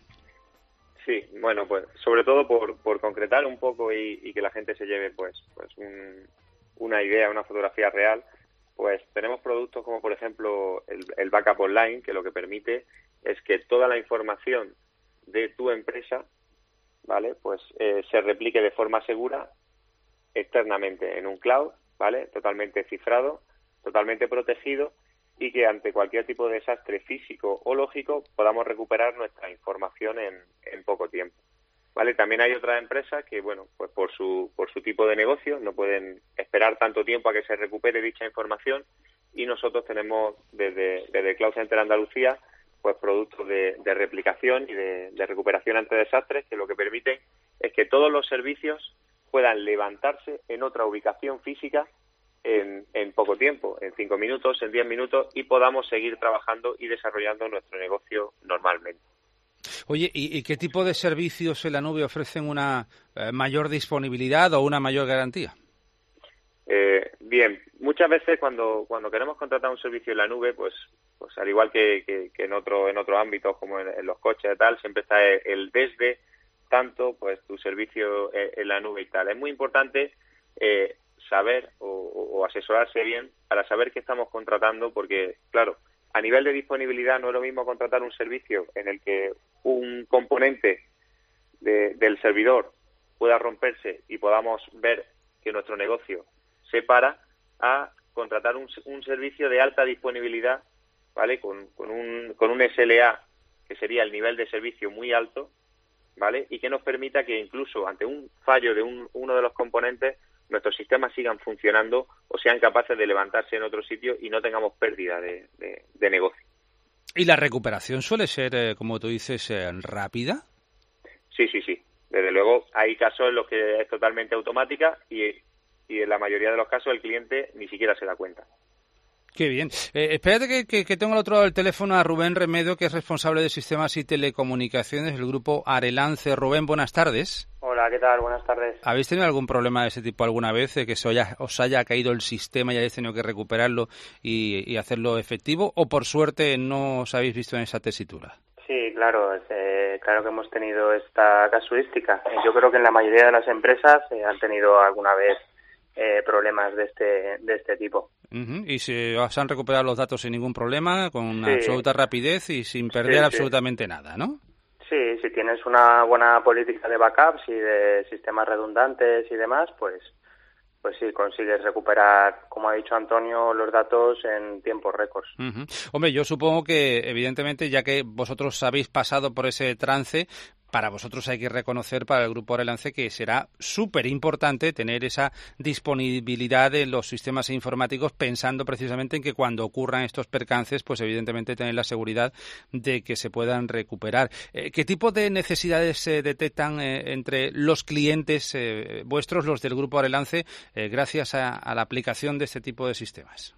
Sí, bueno, pues sobre todo por, por concretar un poco y, y que la gente se lleve pues, pues un, una idea, una fotografía real. Pues tenemos productos como, por ejemplo, el, el backup online, que lo que permite es que toda la información de tu empresa, ¿vale? Pues eh, se replique de forma segura externamente en un cloud, ¿vale? Totalmente cifrado, totalmente protegido y que ante cualquier tipo de desastre físico o lógico podamos recuperar nuestra información en, en poco tiempo. ¿Vale? También hay otras empresas que, bueno, pues por su por su tipo de negocio no pueden esperar tanto tiempo a que se recupere dicha información y nosotros tenemos desde, desde Cloud Center Andalucía pues productos de, de replicación y de, de recuperación ante desastres que lo que permiten es que todos los servicios puedan levantarse en otra ubicación física en, en poco tiempo, en cinco minutos, en diez minutos y podamos seguir trabajando y desarrollando nuestro negocio normalmente. Oye, ¿y, y qué tipo de servicios en la nube ofrecen una eh, mayor disponibilidad o una mayor garantía? Eh, bien, muchas veces cuando cuando queremos contratar un servicio en la nube, pues pues al igual que, que, que en otro en otros ámbitos como en, en los coches y tal, siempre está el, el desde tanto pues tu servicio en, en la nube y tal. Es muy importante eh, saber o, o asesorarse bien para saber qué estamos contratando, porque claro, a nivel de disponibilidad no es lo mismo contratar un servicio en el que un componente de, del servidor pueda romperse y podamos ver que nuestro negocio se para a contratar un, un servicio de alta disponibilidad, ¿vale? Con, con un con un S L A que sería el nivel de servicio muy alto, ¿vale? Y que nos permita que incluso ante un fallo de un, uno de los componentes nuestros sistemas sigan funcionando o sean capaces de levantarse en otro sitio y no tengamos pérdida de, de, de negocio. ¿Y la recuperación suele ser, eh, como tú dices, eh, rápida? Sí, sí, sí. Desde luego hay casos en los que es totalmente automática y, y en la mayoría de los casos el cliente ni siquiera se da cuenta. Qué bien. Eh, espérate que, que, que tengo al otro lado del teléfono a Rubén Remedio, que es responsable de sistemas y telecomunicaciones del grupo Arelance. Rubén, buenas tardes. Hola, ¿qué tal? Buenas tardes. ¿Habéis tenido algún problema de ese tipo alguna vez, de que se haya, os haya caído el sistema y hayáis tenido que recuperarlo y, y hacerlo efectivo? ¿O por suerte no os habéis visto en esa tesitura? Sí, claro, eh, claro que hemos tenido esta casuística. Yo creo que en la mayoría de las empresas eh, han tenido alguna vez eh, problemas de este de este tipo. Uh-huh. Y se os han recuperado los datos sin ningún problema, con sí. absoluta rapidez y sin perder sí, absolutamente sí. nada, ¿no? Sí, si tienes una buena política de backups y de sistemas redundantes y demás, pues pues sí, consigues recuperar, como ha dicho Antonio, los datos en tiempos récords. Uh-huh. Hombre, yo supongo que, evidentemente, ya que vosotros habéis pasado por ese trance, para vosotros hay que reconocer, para el Grupo Orelance, que será súper importante tener esa disponibilidad de los sistemas informáticos, pensando precisamente en que cuando ocurran estos percances, pues evidentemente tener la seguridad de que se puedan recuperar. Eh, ¿Qué tipo de necesidades se detectan eh, entre los clientes eh, vuestros, los del Grupo Orelance, eh, gracias a, a la aplicación de este tipo de sistemas?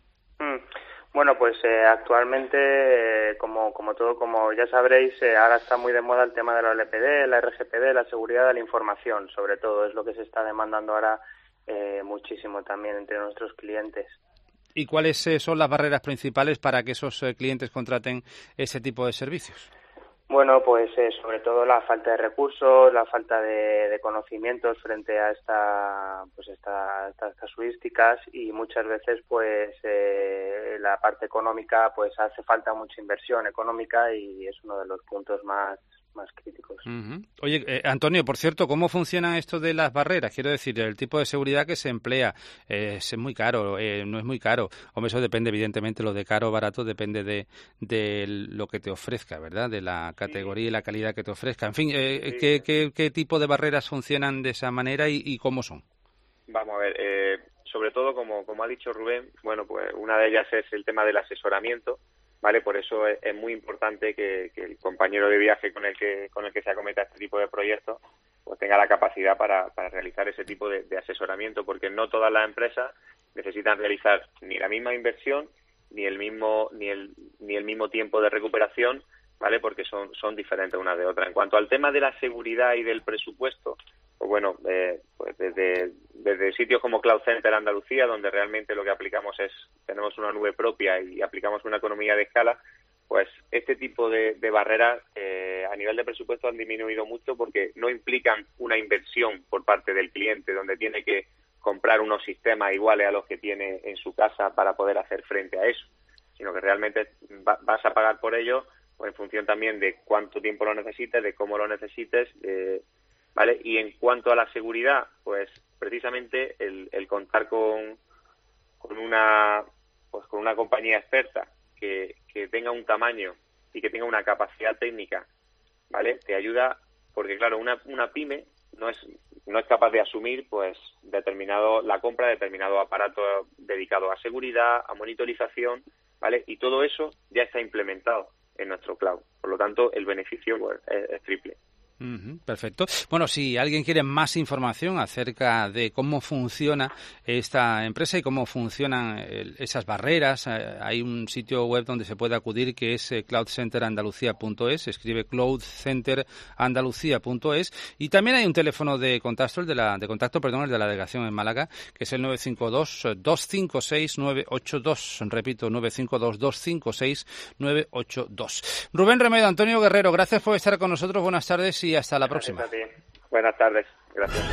Bueno, pues eh, actualmente, eh, como, como todo, como ya sabréis, eh, ahora está muy de moda el tema de la L P D, la R G P D, la seguridad de la información, sobre todo, es lo que se está demandando ahora eh, muchísimo también entre nuestros clientes. ¿Y cuáles eh, son las barreras principales para que esos eh, clientes contraten ese tipo de servicios? Bueno, pues eh, sobre todo la falta de recursos, la falta de, de conocimientos frente a esta, pues esta, estas casuísticas, y muchas veces pues eh, la parte económica, pues hace falta mucha inversión económica y es uno de los puntos más más críticos. Uh-huh. Oye, eh, Antonio, por cierto, ¿cómo funciona esto de las barreras? Quiero decir, el tipo de seguridad que se emplea, eh, es muy caro, eh, no es muy caro. Hombre, eso depende, evidentemente, lo de caro o barato depende de, de lo que te ofrezca, ¿verdad? De la categoría sí. y la calidad que te ofrezca. En fin, eh, sí. ¿qué, qué, ¿qué tipo de barreras funcionan de esa manera y, y cómo son? Vamos a ver, eh, sobre todo, como, como ha dicho Rubén, bueno, pues una de ellas es el tema del asesoramiento. Vale, por eso es, es muy importante que, que el compañero de viaje con el que con el que se acometa este tipo de proyectos pues tenga la capacidad para, para realizar ese tipo de, de asesoramiento, porque no todas las empresas necesitan realizar ni la misma inversión ni el mismo ni el ni el mismo tiempo de recuperación, vale, porque son son diferentes unas de otras. En cuanto al tema de la seguridad y del presupuesto, pues bueno, eh, pues desde, desde sitios como Cloud Center Andalucía, donde realmente lo que aplicamos es, tenemos una nube propia y aplicamos una economía de escala, pues este tipo de, de barreras eh, a nivel de presupuesto han disminuido mucho porque no implican una inversión por parte del cliente, donde tiene que comprar unos sistemas iguales a los que tiene en su casa para poder hacer frente a eso, sino que realmente va, vas a pagar por ello pues en función también de cuánto tiempo lo necesites, de cómo lo necesites, eh, ¿vale? Y en cuanto a la seguridad, pues precisamente el, el contar con, con una pues con una compañía experta que, que tenga un tamaño y que tenga una capacidad técnica, ¿vale? Te ayuda, porque claro, una, una pyme no es no es capaz de asumir pues determinado la compra de determinado aparato dedicado a seguridad, a monitorización, ¿vale? Y todo eso ya está implementado en nuestro cloud. Por lo tanto, el beneficio pues, es, es triple. Uh-huh, perfecto. Bueno, si alguien quiere más información acerca de cómo funciona esta empresa y cómo funcionan el, esas barreras, eh, hay un sitio web donde se puede acudir que es eh, cloud center andalucía punto es, se escribe cloud center andalucía punto es, y también hay un teléfono de contacto, el de la de contacto, perdón, el de la delegación en Málaga, que es el nueve cinco dos, dos cinco seis, nueve ocho dos. Repito, nueve cinco dos, dos cinco seis, nueve ocho dos. Rubén Remedo, Antonio Guerrero, gracias por estar con nosotros. Buenas tardes y hasta la próxima. Buenas tardes. Gracias.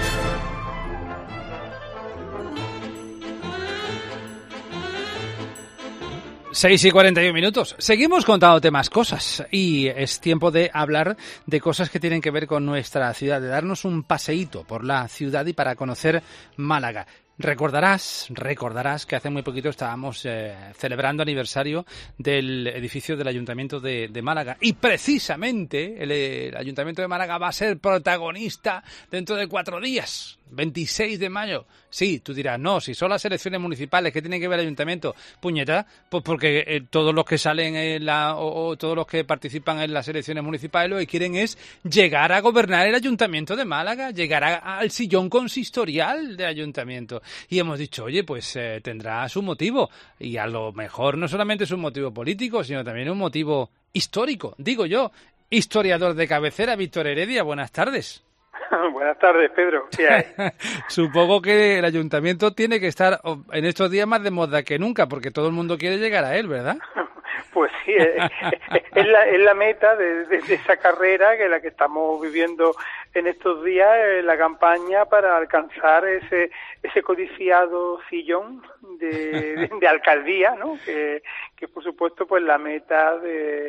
seis y cuarenta y un minutos. Seguimos contándote más cosas y es tiempo de hablar de cosas que tienen que ver con nuestra ciudad, de darnos un paseíto por la ciudad y para conocer Málaga. Recordarás, recordarás que hace muy poquito estábamos eh, celebrando aniversario del edificio del Ayuntamiento de, de Málaga y precisamente el, el Ayuntamiento de Málaga va a ser protagonista dentro de cuatro días, veintiséis de mayo. Sí, tú dirás, no, si son las elecciones municipales, ¿qué tiene que ver el Ayuntamiento? Puñeta, pues porque eh, todos los que salen en la, o, o todos los que participan en las elecciones municipales lo que quieren es llegar a gobernar el Ayuntamiento de Málaga, llegar a, al sillón consistorial del Ayuntamiento. Y hemos dicho, oye, pues eh, tendrá su motivo. Y a lo mejor no solamente es un motivo político, sino también un motivo histórico. Digo yo, historiador de cabecera, Víctor Heredia, buenas tardes. Buenas tardes, Pedro. ¿Qué hay? Supongo que el ayuntamiento tiene que estar en estos días más de moda que nunca, porque todo el mundo quiere llegar a él, ¿verdad? Pues sí, es, es, la, es la meta de, de, de esa carrera que la que estamos viviendo en estos días, eh, la campaña para alcanzar ese ese codiciado sillón de, de, de alcaldía, ¿no? Que, que por supuesto pues la meta de,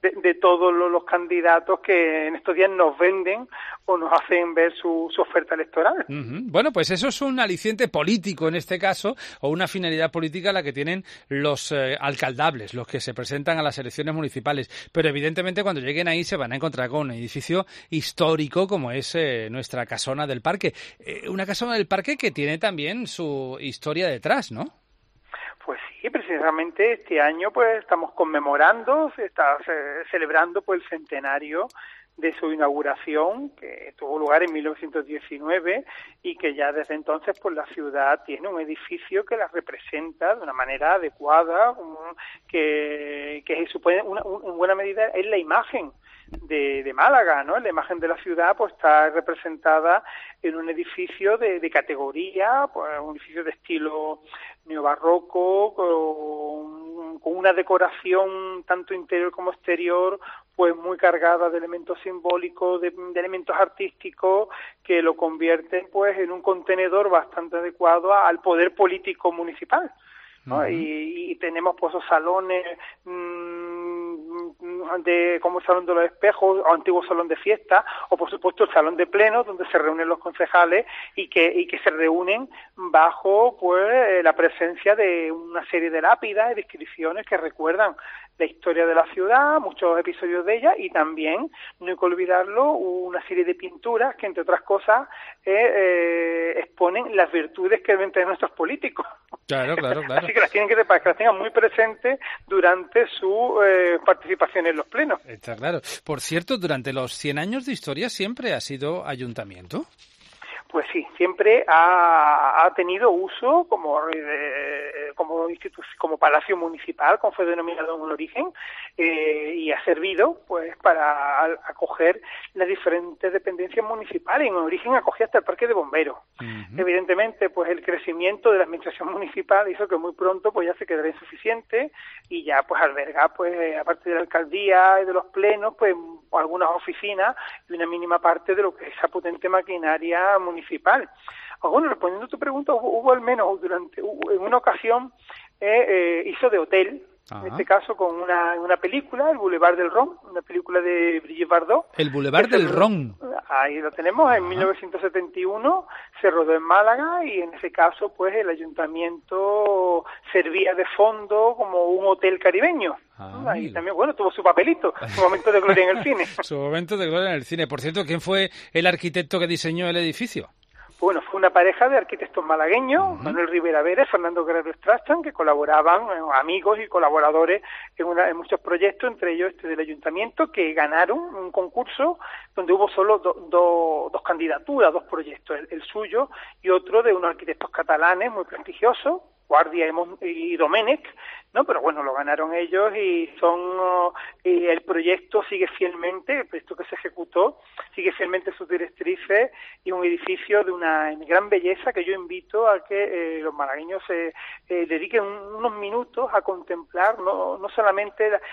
de, de todos los, los candidatos que en estos días nos venden o nos hacen ver su, su oferta electoral. Uh-huh. Bueno, pues eso es un aliciente político en este caso, o una finalidad política la que tienen los eh, alcaldables, los que se presentan a las elecciones municipales. Pero evidentemente cuando lleguen ahí se van a encontrar con un edificio histórico como es eh, nuestra casona del Parque. Eh, una casona del Parque que tiene también su historia detrás, ¿no? Pues sí, precisamente este año pues estamos conmemorando, se está se, celebrando pues el centenario de su inauguración, que tuvo lugar en mil novecientos diecinueve y que ya desde entonces pues la ciudad tiene un edificio que la representa de una manera adecuada, um, que, que supone una, un, en buena medida es la imagen de, de Málaga, ¿no? La imagen de la ciudad pues está representada en un edificio de, de categoría, pues un edificio de estilo neobarroco, con, con una decoración tanto interior como exterior pues muy cargada de elementos simbólicos, de, de elementos artísticos que lo convierten pues en un contenedor bastante adecuado a, al poder político municipal, ¿no? Uh-huh. y, y tenemos pues esos salones mmm, de como el Salón de los Espejos o antiguo salón de fiesta, o por supuesto el salón de pleno donde se reúnen los concejales y que y que se reúnen bajo pues la presencia de una serie de lápidas y de inscripciones que recuerdan la historia de la ciudad, muchos episodios de ella, y también, no hay que olvidarlo, una serie de pinturas que, entre otras cosas, eh, eh, exponen las virtudes que deben tener nuestros políticos. Claro, claro, claro. Así que las tienen que, para que las tengan muy presentes durante su eh, participación en los plenos. Está claro. Por cierto, durante los cien años de historia siempre ha sido ayuntamiento. Pues sí, siempre ha, ha tenido uso como eh, como institu- como palacio municipal, como fue denominado en un origen, eh, y ha servido pues para acoger las diferentes dependencias municipales. En un origen acogía hasta el parque de bomberos. Uh-huh. Evidentemente, pues el crecimiento de la administración municipal hizo que muy pronto pues ya se quedara insuficiente y ya pues alberga pues aparte de la alcaldía y de los plenos pues algunas oficinas y una mínima parte de lo que es esa potente maquinaria municipal. municipal. Bueno, respondiendo a tu pregunta, hubo, hubo al menos durante hubo, en una ocasión eh, eh, hizo de hotel, Ajá. en este caso con una una película, El Boulevard del Ron, una película de Brigitte Bardot. El Boulevard del Ron. Ahí lo tenemos, Ajá. en mil novecientos setenta y uno se rodó en Málaga y en ese caso pues el ayuntamiento servía de fondo como un hotel caribeño. Ah, y también, bueno, tuvo su papelito, su momento de gloria en el cine. Su momento de gloria en el cine. Por cierto, ¿quién fue el arquitecto que diseñó el edificio? Bueno, fue una pareja de arquitectos malagueños, uh-huh. Manuel Rivera Vélez, Fernando Guerrero Strachan, que colaboraban, eh, amigos y colaboradores en, una, en muchos proyectos, entre ellos este del ayuntamiento, que ganaron un concurso donde hubo solo do, do, dos candidaturas, dos proyectos, el, el suyo y otro de unos arquitectos catalanes muy prestigiosos, Guardia y, Mon- y Domènech, ¿no? Pero bueno, lo ganaron ellos y son uh, y el proyecto sigue fielmente, el proyecto que se ejecutó, sigue fielmente sus directrices y un edificio de una gran belleza que yo invito a que eh, los malagueños se eh, dediquen unos minutos a contemplar no, no solamente la,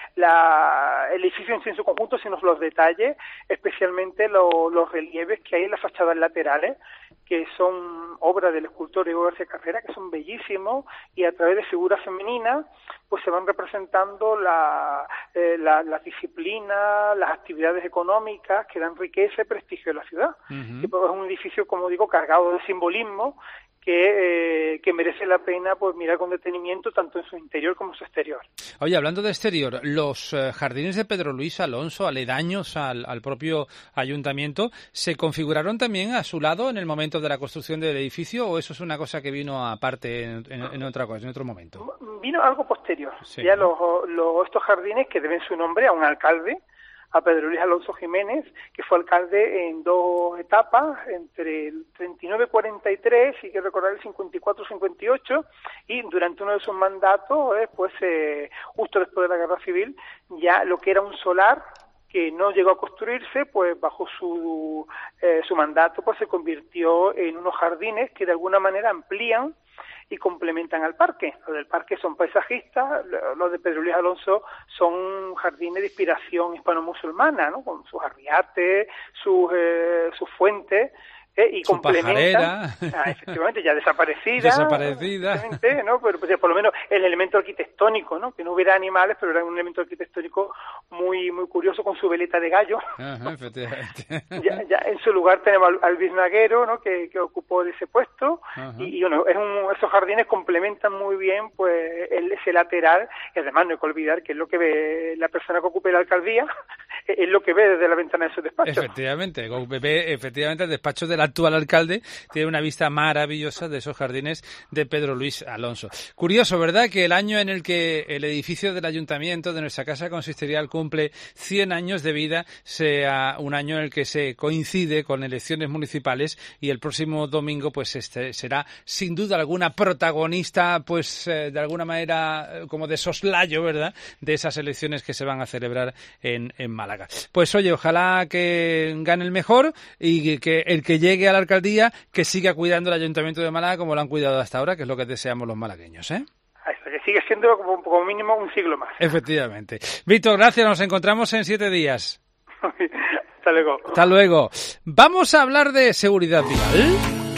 la, el edificio en sí en su conjunto, sino los detalles, especialmente lo, los relieves que hay en las fachadas laterales, que son obras del escultor Diego García Carrera, que son bellísimos, y a través de figuras femeninas pues se van representando la, eh, la, las disciplinas, las actividades económicas que dan riqueza y prestigio a la ciudad. Uh-huh. Y pues es un edificio, como digo, cargado de simbolismo que, eh, que merece la pena pues mirar con detenimiento tanto en su interior como en su exterior. Oye, hablando de exterior, los eh, jardines de Pedro Luis Alonso, aledaños al, al propio ayuntamiento, ¿se configuraron también a su lado en el momento de la construcción del edificio o eso es una cosa que vino aparte en, en, en otra cosa, en otro momento? Vino algo posterior. Sí, ya ¿no? los, los estos jardines que deben su nombre a un alcalde, a Pedro Luis Alonso Jiménez, que fue alcalde en dos etapas, entre el treinta y nueve cuarenta y tres, y que recordar el cincuenta y cuatro cincuenta y ocho, y durante uno de sus mandatos, eh, pues eh, justo después de la Guerra Civil, ya lo que era un solar que no llegó a construirse, pues bajo su eh, su mandato pues se convirtió en unos jardines que de alguna manera amplían y complementan al parque. Los del parque son paisajistas, los de Pedro Luis Alonso son jardines de inspiración hispano-musulmana, ¿no? Con sus arriates, sus, eh, sus fuentes, ¿eh? Y su complementa, pajarera. ah, efectivamente, ya desaparecida, Desaparecida. ¿no? Pero pues, por lo menos el elemento arquitectónico, ¿no? Que no hubiera animales, pero era un elemento arquitectónico muy muy curioso con su veleta de gallo. Ajá, efectivamente. ya, ya en su lugar tenemos al, al biznaguero, ¿no? Que, que ocupó ese puesto. Y, y bueno, es un, esos jardines complementan muy bien pues el, ese lateral, y además no hay que olvidar que es lo que ve la persona que ocupe la alcaldía, es lo que ve desde la ventana de su despacho. Efectivamente, ve, efectivamente el despacho del actual alcalde tiene una vista maravillosa de esos jardines de Pedro Luis Alonso. Curioso, ¿verdad?, que el año en el que el edificio del ayuntamiento de nuestra casa consistorial cumple cien años de vida sea un año en el que se coincide con elecciones municipales, y el próximo domingo pues este será sin duda alguna protagonista, pues eh, de alguna manera como de soslayo, ¿verdad?, de esas elecciones que se van a celebrar en, en Málaga. Pues oye, ojalá que gane el mejor y que el que llegue a la alcaldía que siga cuidando el Ayuntamiento de Málaga como lo han cuidado hasta ahora, que es lo que deseamos los malagueños, ¿eh? Que sigue siendo como, como mínimo un siglo más. Efectivamente. Víctor, gracias, nos encontramos en siete días. Hasta luego. Hasta luego. Vamos a hablar de seguridad vial.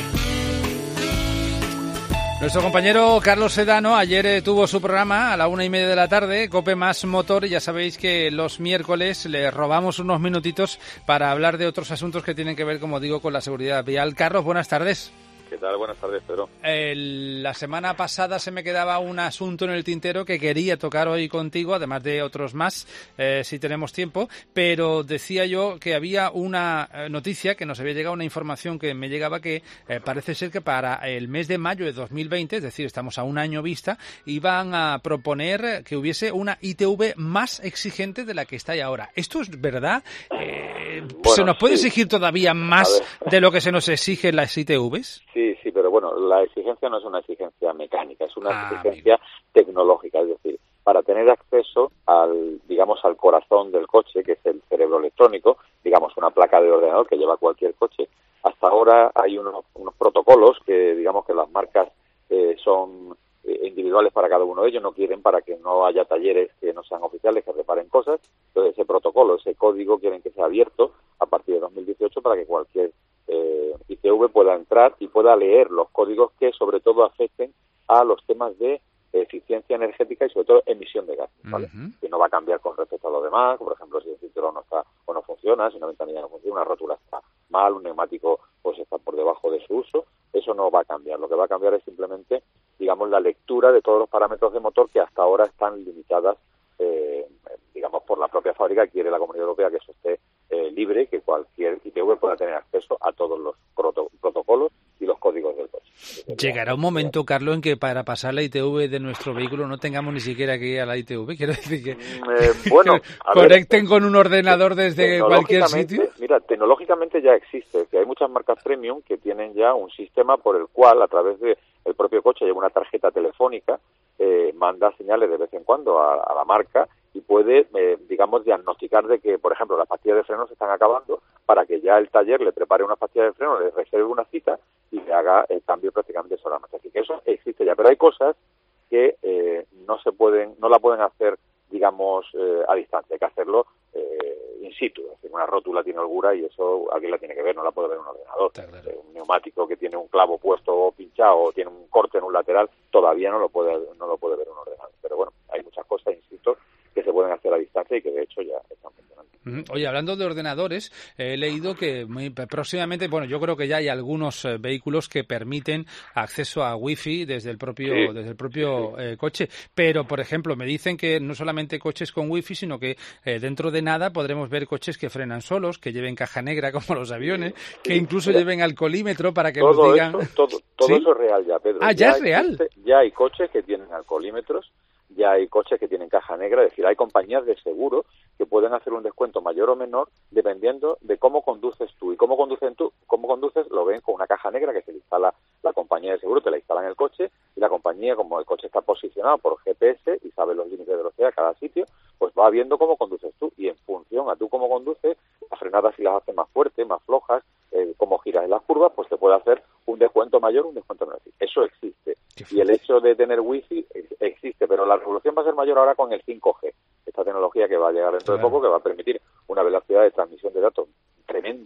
Nuestro compañero Carlos Sedano ayer eh, tuvo su programa a la una y media de la tarde, Cope Más Motor, y ya sabéis que los miércoles le robamos unos minutitos para hablar de otros asuntos que tienen que ver, como digo, con la seguridad vial. Carlos, buenas tardes. ¿Qué tal? Buenas tardes, Pedro. El, la semana pasada se me quedaba un asunto en el tintero que quería tocar hoy contigo, además de otros más, eh, si tenemos tiempo, pero decía yo que había una noticia que nos había llegado, una información que me llegaba que eh, parece ser que para el mes de mayo de dos mil veinte, es decir, estamos a un año vista, iban a proponer que hubiese una I T V más exigente de la que está ahí ahora. ¿Esto es verdad? Eh, bueno, ¿se nos puede sí. exigir todavía más de lo que se nos exige en las I T Vs? Sí, sí, pero bueno, la exigencia no es una exigencia mecánica, es una ah, exigencia bien. tecnológica, es decir, para tener acceso al, digamos, al corazón del coche, que es el cerebro electrónico, digamos, una placa de ordenador que lleva cualquier coche. Hasta ahora hay unos, unos protocolos que, digamos, que las marcas eh, son eh, individuales para cada uno de ellos, no quieren para que no haya talleres que no sean oficiales, que reparen cosas. Entonces, ese protocolo, ese código, quieren que sea abierto a partir de dos mil dieciocho para que cualquier Eh, I T V pueda entrar y pueda leer los códigos que sobre todo afecten a los temas de eficiencia energética y sobre todo emisión de gases, ¿vale? Uh-huh. Que no va a cambiar con respecto a lo demás, por ejemplo, si el cinturón no está o no funciona, si una ventanilla no funciona, una rótula está mal, un neumático pues está por debajo de su uso, eso no va a cambiar. Lo que va a cambiar es simplemente, digamos, la lectura de todos los parámetros de motor que hasta ahora están limitadas, eh, digamos, por la propia fábrica. Quiere la Comunidad Europea que eso esté eh, libre, que cualquier I T V pueda tener acceso a todos los proto- protocolos y los códigos del coche. Llegará un momento, Carlos, en que para pasar la I T V de nuestro vehículo no tengamos ni siquiera que ir a la I T V. Quiero decir que, eh, bueno, que conecten ver, con un ordenador desde cualquier sitio. Mira, tecnológicamente ya existe. Que hay muchas marcas premium que tienen ya un sistema por el cual, a través de el propio coche, lleva una tarjeta telefónica, eh, manda señales de vez en cuando a, a la marca y puede, eh, digamos, diagnosticar de que, por ejemplo, las pastillas de freno se están acabando, para que ya el taller le prepare una pastilla de freno, le reserve una cita y le haga el cambio prácticamente solamente. Así que eso existe ya, pero hay cosas que eh, no se pueden, no la pueden hacer, digamos, eh, a distancia. Hay que hacerlo eh, in situ. Es decir, una rótula tiene holgura y eso alguien la tiene que ver, no la puede ver un ordenador. Claro. Eh, un neumático que tiene un clavo puesto o pinchado o tiene un corte en un lateral, todavía no lo puede, no lo puede ver un ordenador. Pero bueno, hay muchas cosas, insisto, que se pueden hacer a distancia y que de hecho ya están funcionando. Oye, hablando de ordenadores, he leído que muy próximamente, bueno, yo creo que ya hay algunos eh, vehículos que permiten acceso a Wi-Fi desde el propio sí. desde el propio eh, coche, pero por ejemplo me dicen que no solamente coches con Wi-Fi, sino que eh, dentro de nada podremos ver coches que frenan solos, que lleven caja negra como los aviones, sí, que incluso sí. lleven alcoholímetro para que todo nos digan... Eso, todo todo ¿Sí? eso es real ya, Pedro. Ah, ya, ya es real. Coches, ya hay coches que tienen alcoholímetros, ya hay coches que tienen caja negra, es decir, hay compañías de seguro que pueden hacer un descuento mayor o menor dependiendo de cómo conduces tú. Y cómo conducen tú, cómo conduces, lo ven con una caja negra que se le instala la compañía de seguro, te la instala en el coche, y la compañía, como el coche está posicionado por G P S y sabe los límites de velocidad a cada sitio, pues va viendo cómo conduces tú, y en función a tú cómo conduces, las frenadas si las haces más fuertes, más flojas, eh, cómo giras en las curvas, pues te puede hacer un descuento mayor, un descuento menor. Eso existe. Y el hecho de tener wifi existe, pero la revolución va a ser mayor ahora con el cinco G, esta tecnología que va a llegar dentro claro. de poco, que va a permitir una velocidad de transmisión de datos tremenda,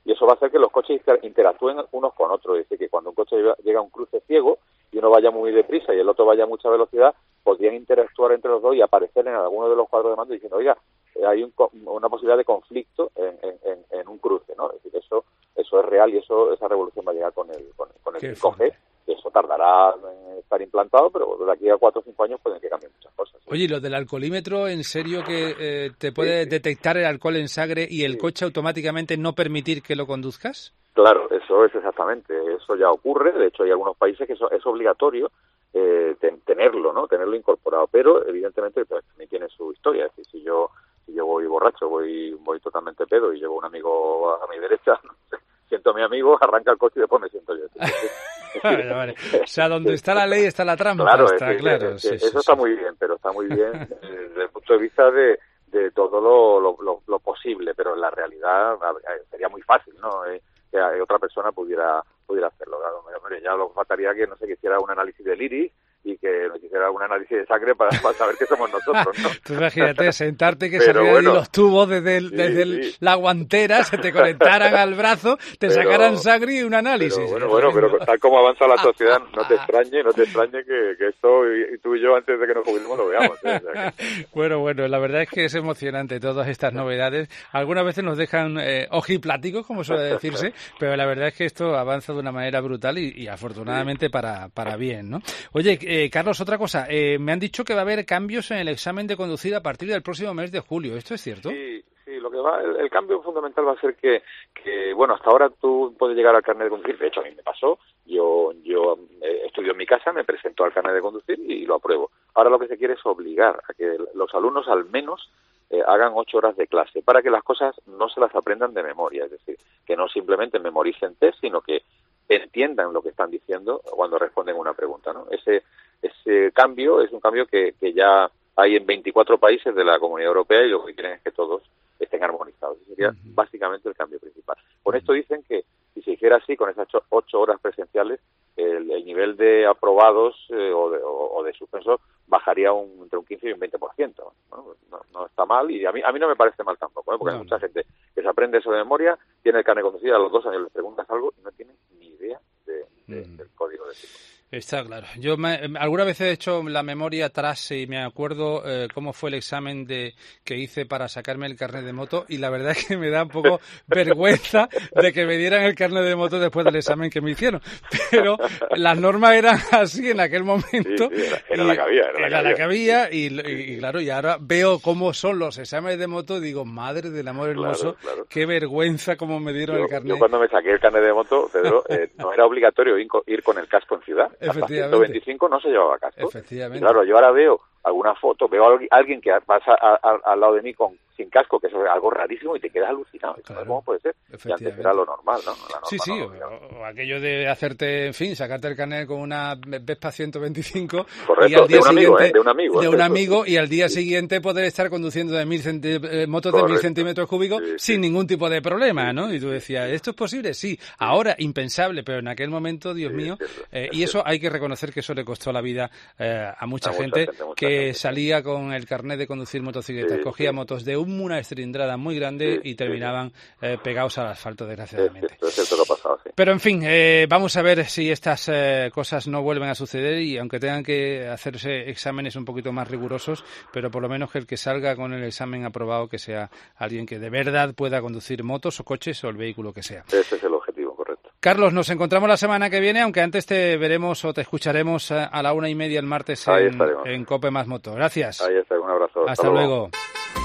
y eso va a hacer que los coches interactúen unos con otros. Es decir, que cuando un coche llega a un cruce ciego y uno vaya muy deprisa y el otro vaya a mucha velocidad, podrían interactuar entre los dos y aparecer en alguno de los cuadros de mando diciendo, oiga, hay un, una posibilidad de conflicto en, en, en un cruce, ¿no? Es decir, eso eso es real y eso esa revolución va a llegar con el con el, con el cinco G. Eso tardará en estar implantado, pero de aquí a cuatro o cinco años pueden que cambien muchas cosas. ¿Sí? Oye, ¿y lo del alcoholímetro, en serio que eh, te puede sí, detectar el alcohol en sangre y el sí. coche automáticamente no permitir que lo conduzcas? Claro, eso es exactamente, eso ya ocurre. De hecho, hay algunos países que eso es obligatorio eh, ten, tenerlo, ¿no? Tenerlo incorporado, pero evidentemente pues, también tiene su historia. Es decir, si yo si yo voy borracho, voy voy totalmente pedo y llevo un amigo a mi derecha, no sé, siento a mi amigo, arranca el coche y después me siento yo. Vale, vale. O sea, donde está la ley está la trampa. Claro, está es, claro. Es, sí, eso sí, está sí. muy bien, pero está muy bien desde el punto de vista de, de todo lo, lo, lo, lo posible, pero en la realidad sería muy fácil, ¿no? Eh, que otra persona pudiera pudiera hacerlo. Claro, hombre, ya lo faltaría que no sé que hiciera un análisis del iris y que nos hiciera un análisis de sangre para, para saber que somos nosotros, ¿no? Tú imagínate, sentarte que pero salieran bueno, los tubos desde, el, sí, desde el, sí. la guantera, se te conectaran al brazo, te pero, sacaran sangre y un análisis. Pero, bueno, bueno, pero tal como avanza la sociedad, no te extrañe, no te extrañe que, que esto y tú y yo antes de que nos jubilemos lo veamos. ¿eh? O sea que... Bueno, bueno, la verdad es que es emocionante todas estas novedades. Algunas veces nos dejan eh, ojipláticos, como suele decirse, pero la verdad es que esto avanza de una manera brutal y, y afortunadamente sí. para, para bien, ¿no? Oye, eh, Carlos, otra cosa. Eh, me han dicho que va a haber cambios en el examen de conducir a partir del próximo mes de julio. ¿Esto es cierto? Sí, sí. Lo que va, el, el cambio fundamental va a ser que, que, bueno, hasta ahora tú puedes llegar al carnet de conducir. De hecho, a mí me pasó. Yo, yo eh, estudio en mi casa, me presento al carnet de conducir y, y lo apruebo. Ahora lo que se quiere es obligar a que los alumnos al menos eh, hagan ocho horas de clase para que las cosas no se las aprendan de memoria. Es decir, que no simplemente memoricen test, sino que entiendan lo que están diciendo cuando responden una pregunta, ¿no? Ese ese cambio es un cambio que, que ya hay en veinticuatro países de la Comunidad Europea y lo que quieren es que todos estén armonizados. Ese sería uh-huh. básicamente el cambio principal. Con esto dicen que si se hiciera así, con esas ocho, ocho horas presenciales, el, el nivel de aprobados eh, o, de, o, o de suspensos bajaría un, entre un quince y un veinte por ciento. ¿no? No, no está mal y a mí a mí no me parece mal tampoco, ¿eh? porque no, hay mucha no. gente que se aprende eso de memoria, tiene el carnet de conducir, a los dos años les preguntas algo y no tiene ni idea de, de, uh-huh. del código de tipo. Está claro. Yo me, alguna vez he hecho la memoria atrás y me acuerdo eh, cómo fue el examen de que hice para sacarme el carnet de moto y la verdad es que me da un poco vergüenza de que me dieran el carnet de moto después del examen que me hicieron. Pero las normas eran así en aquel momento. Sí, sí, era, era la que había. Era, era la que había, había y, y, y claro, y ahora veo cómo son los exámenes de moto y digo, madre del amor hermoso, claro, claro. qué vergüenza cómo me dieron yo, el carnet. Yo cuando me saqué el carnet de moto, Pedro, eh, no era obligatorio ir, ir con el casco en ciudad. Hasta ciento veinticinco no se llevaba casco. Efectivamente. Y claro, yo ahora veo alguna foto, veo a alguien que pasa a, a, al lado de mí con sin casco, que eso es algo rarísimo y te quedas alucinado. Claro. ¿Cómo puede ser? Y antes era lo normal, ¿no? La norma, sí, sí, no, o, o aquello de hacerte, en fin, sacarte el carnet con una Vespa ciento veinticinco. Correcto, y al día de un siguiente, amigo, ¿eh? De un amigo. De un amigo y al día siguiente poder estar conduciendo de mil centi eh, motos Correcto. de mil centímetros cúbicos sí, sí. sin ningún tipo de problema, ¿no? Y tú decías, ¿esto es posible? Sí. Ahora, impensable, pero en aquel momento, Dios sí, mío, eh, y eso hay que reconocer que eso le costó la vida eh, a mucha, a gente, mucha gente mucha que gente. salía con el carnet de conducir motocicletas, sí, cogía sí. motos de una cilindrada muy grande sí, y terminaban sí. eh, pegados al asfalto, desgraciadamente. Sí, sí, eso lo ha pasado, sí. Pero en fin, eh, vamos a ver si estas eh, cosas no vuelven a suceder y aunque tengan que hacerse exámenes un poquito más rigurosos, pero por lo menos que el que salga con el examen aprobado que sea alguien que de verdad pueda conducir motos o coches o el vehículo que sea. Ese es el objetivo, correcto. Carlos, nos encontramos la semana que viene, aunque antes te veremos o te escucharemos a, a la una y media el martes en, en Cope Más Moto. Gracias. Ahí está, un abrazo. Hasta, Hasta luego. luego.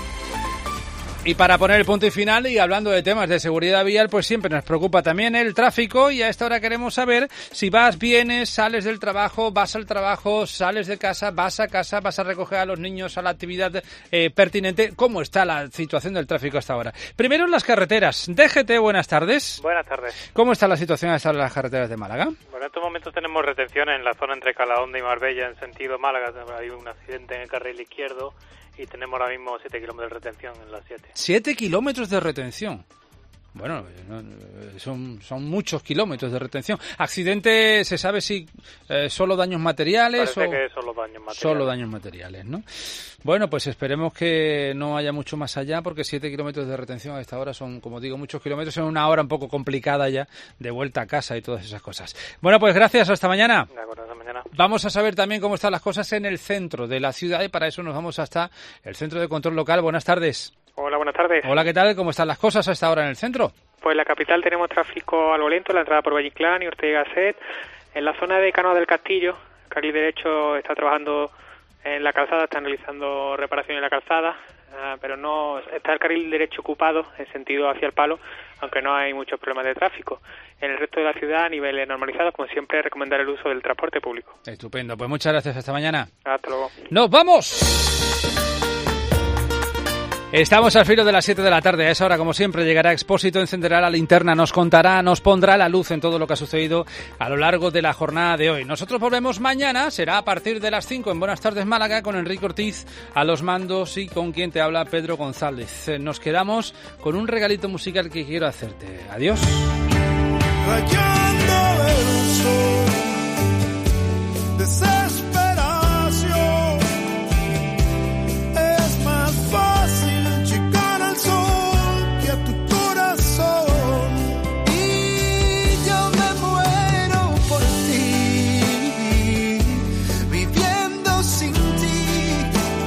Y para poner el punto y final, y hablando de temas de seguridad vial, pues siempre nos preocupa también el tráfico y a esta hora queremos saber si vas, vienes, sales del trabajo, vas al trabajo, sales de casa, vas a casa, vas a recoger a los niños a la actividad eh, pertinente. ¿Cómo está la situación del tráfico hasta ahora? Primero en las carreteras. D G T, buenas tardes. Buenas tardes. ¿Cómo está la situación hasta en las carreteras de Málaga? Bueno, en estos momentos tenemos retención en la zona entre Calahonda y Marbella en sentido Málaga. Hay un accidente en el carril izquierdo. Y tenemos ahora mismo siete kilómetros de retención en las siete. ¿siete kilómetros de retención? Bueno, son, son muchos kilómetros de retención. ¿Accidente, se sabe si eh, solo daños materiales? Parece o que solo daños materiales. Solo daños materiales, ¿no? Bueno, pues esperemos que no haya mucho más allá, porque siete kilómetros de retención a esta hora son, como digo, muchos kilómetros. Es una hora un poco complicada ya, de vuelta a casa y todas esas cosas. Bueno, pues gracias, hasta mañana. De acuerdo, hasta mañana. Vamos a saber también cómo están las cosas en el centro de la ciudad y para eso nos vamos hasta el Centro de Control Local. Buenas tardes. Hola, buenas tardes. Hola, ¿qué tal? ¿Cómo están las cosas a esta hora en el centro? Pues en la capital tenemos tráfico algo lento, la entrada por Valle Inclán y Ortega y Gasset. En la zona de Canoa del Castillo, el carril derecho está trabajando en la calzada, están realizando reparación en la calzada, uh, pero no está el carril derecho ocupado en sentido hacia el Palo, aunque no hay muchos problemas de tráfico. En el resto de la ciudad, a niveles normalizados, como siempre, recomendar el uso del transporte público. Estupendo, pues muchas gracias, hasta mañana. Hasta luego. ¡Nos vamos! Estamos al filo de las siete de la tarde. A esa hora, como siempre, llegará Expósito, encenderá la linterna, nos contará, nos pondrá la luz en todo lo que ha sucedido a lo largo de la jornada de hoy. Nosotros volvemos mañana, será a partir de las cinco en Buenas Tardes Málaga, con Enrique Ortiz a los mandos y con quien te habla Pedro González. Nos quedamos con un regalito musical que quiero hacerte. Adiós. Rayando el sol, desesperación, es más fácil llegar al sol que a tu corazón, y yo me muero por ti, viviendo sin ti,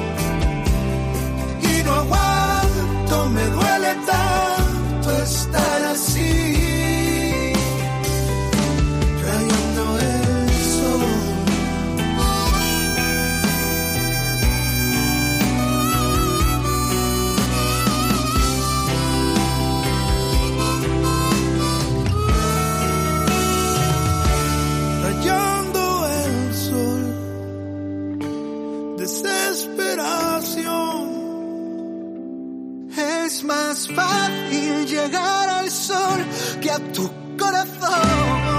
y no aguanto, me duele tanto estar así. Es más fácil llegar al sol que a tu corazón.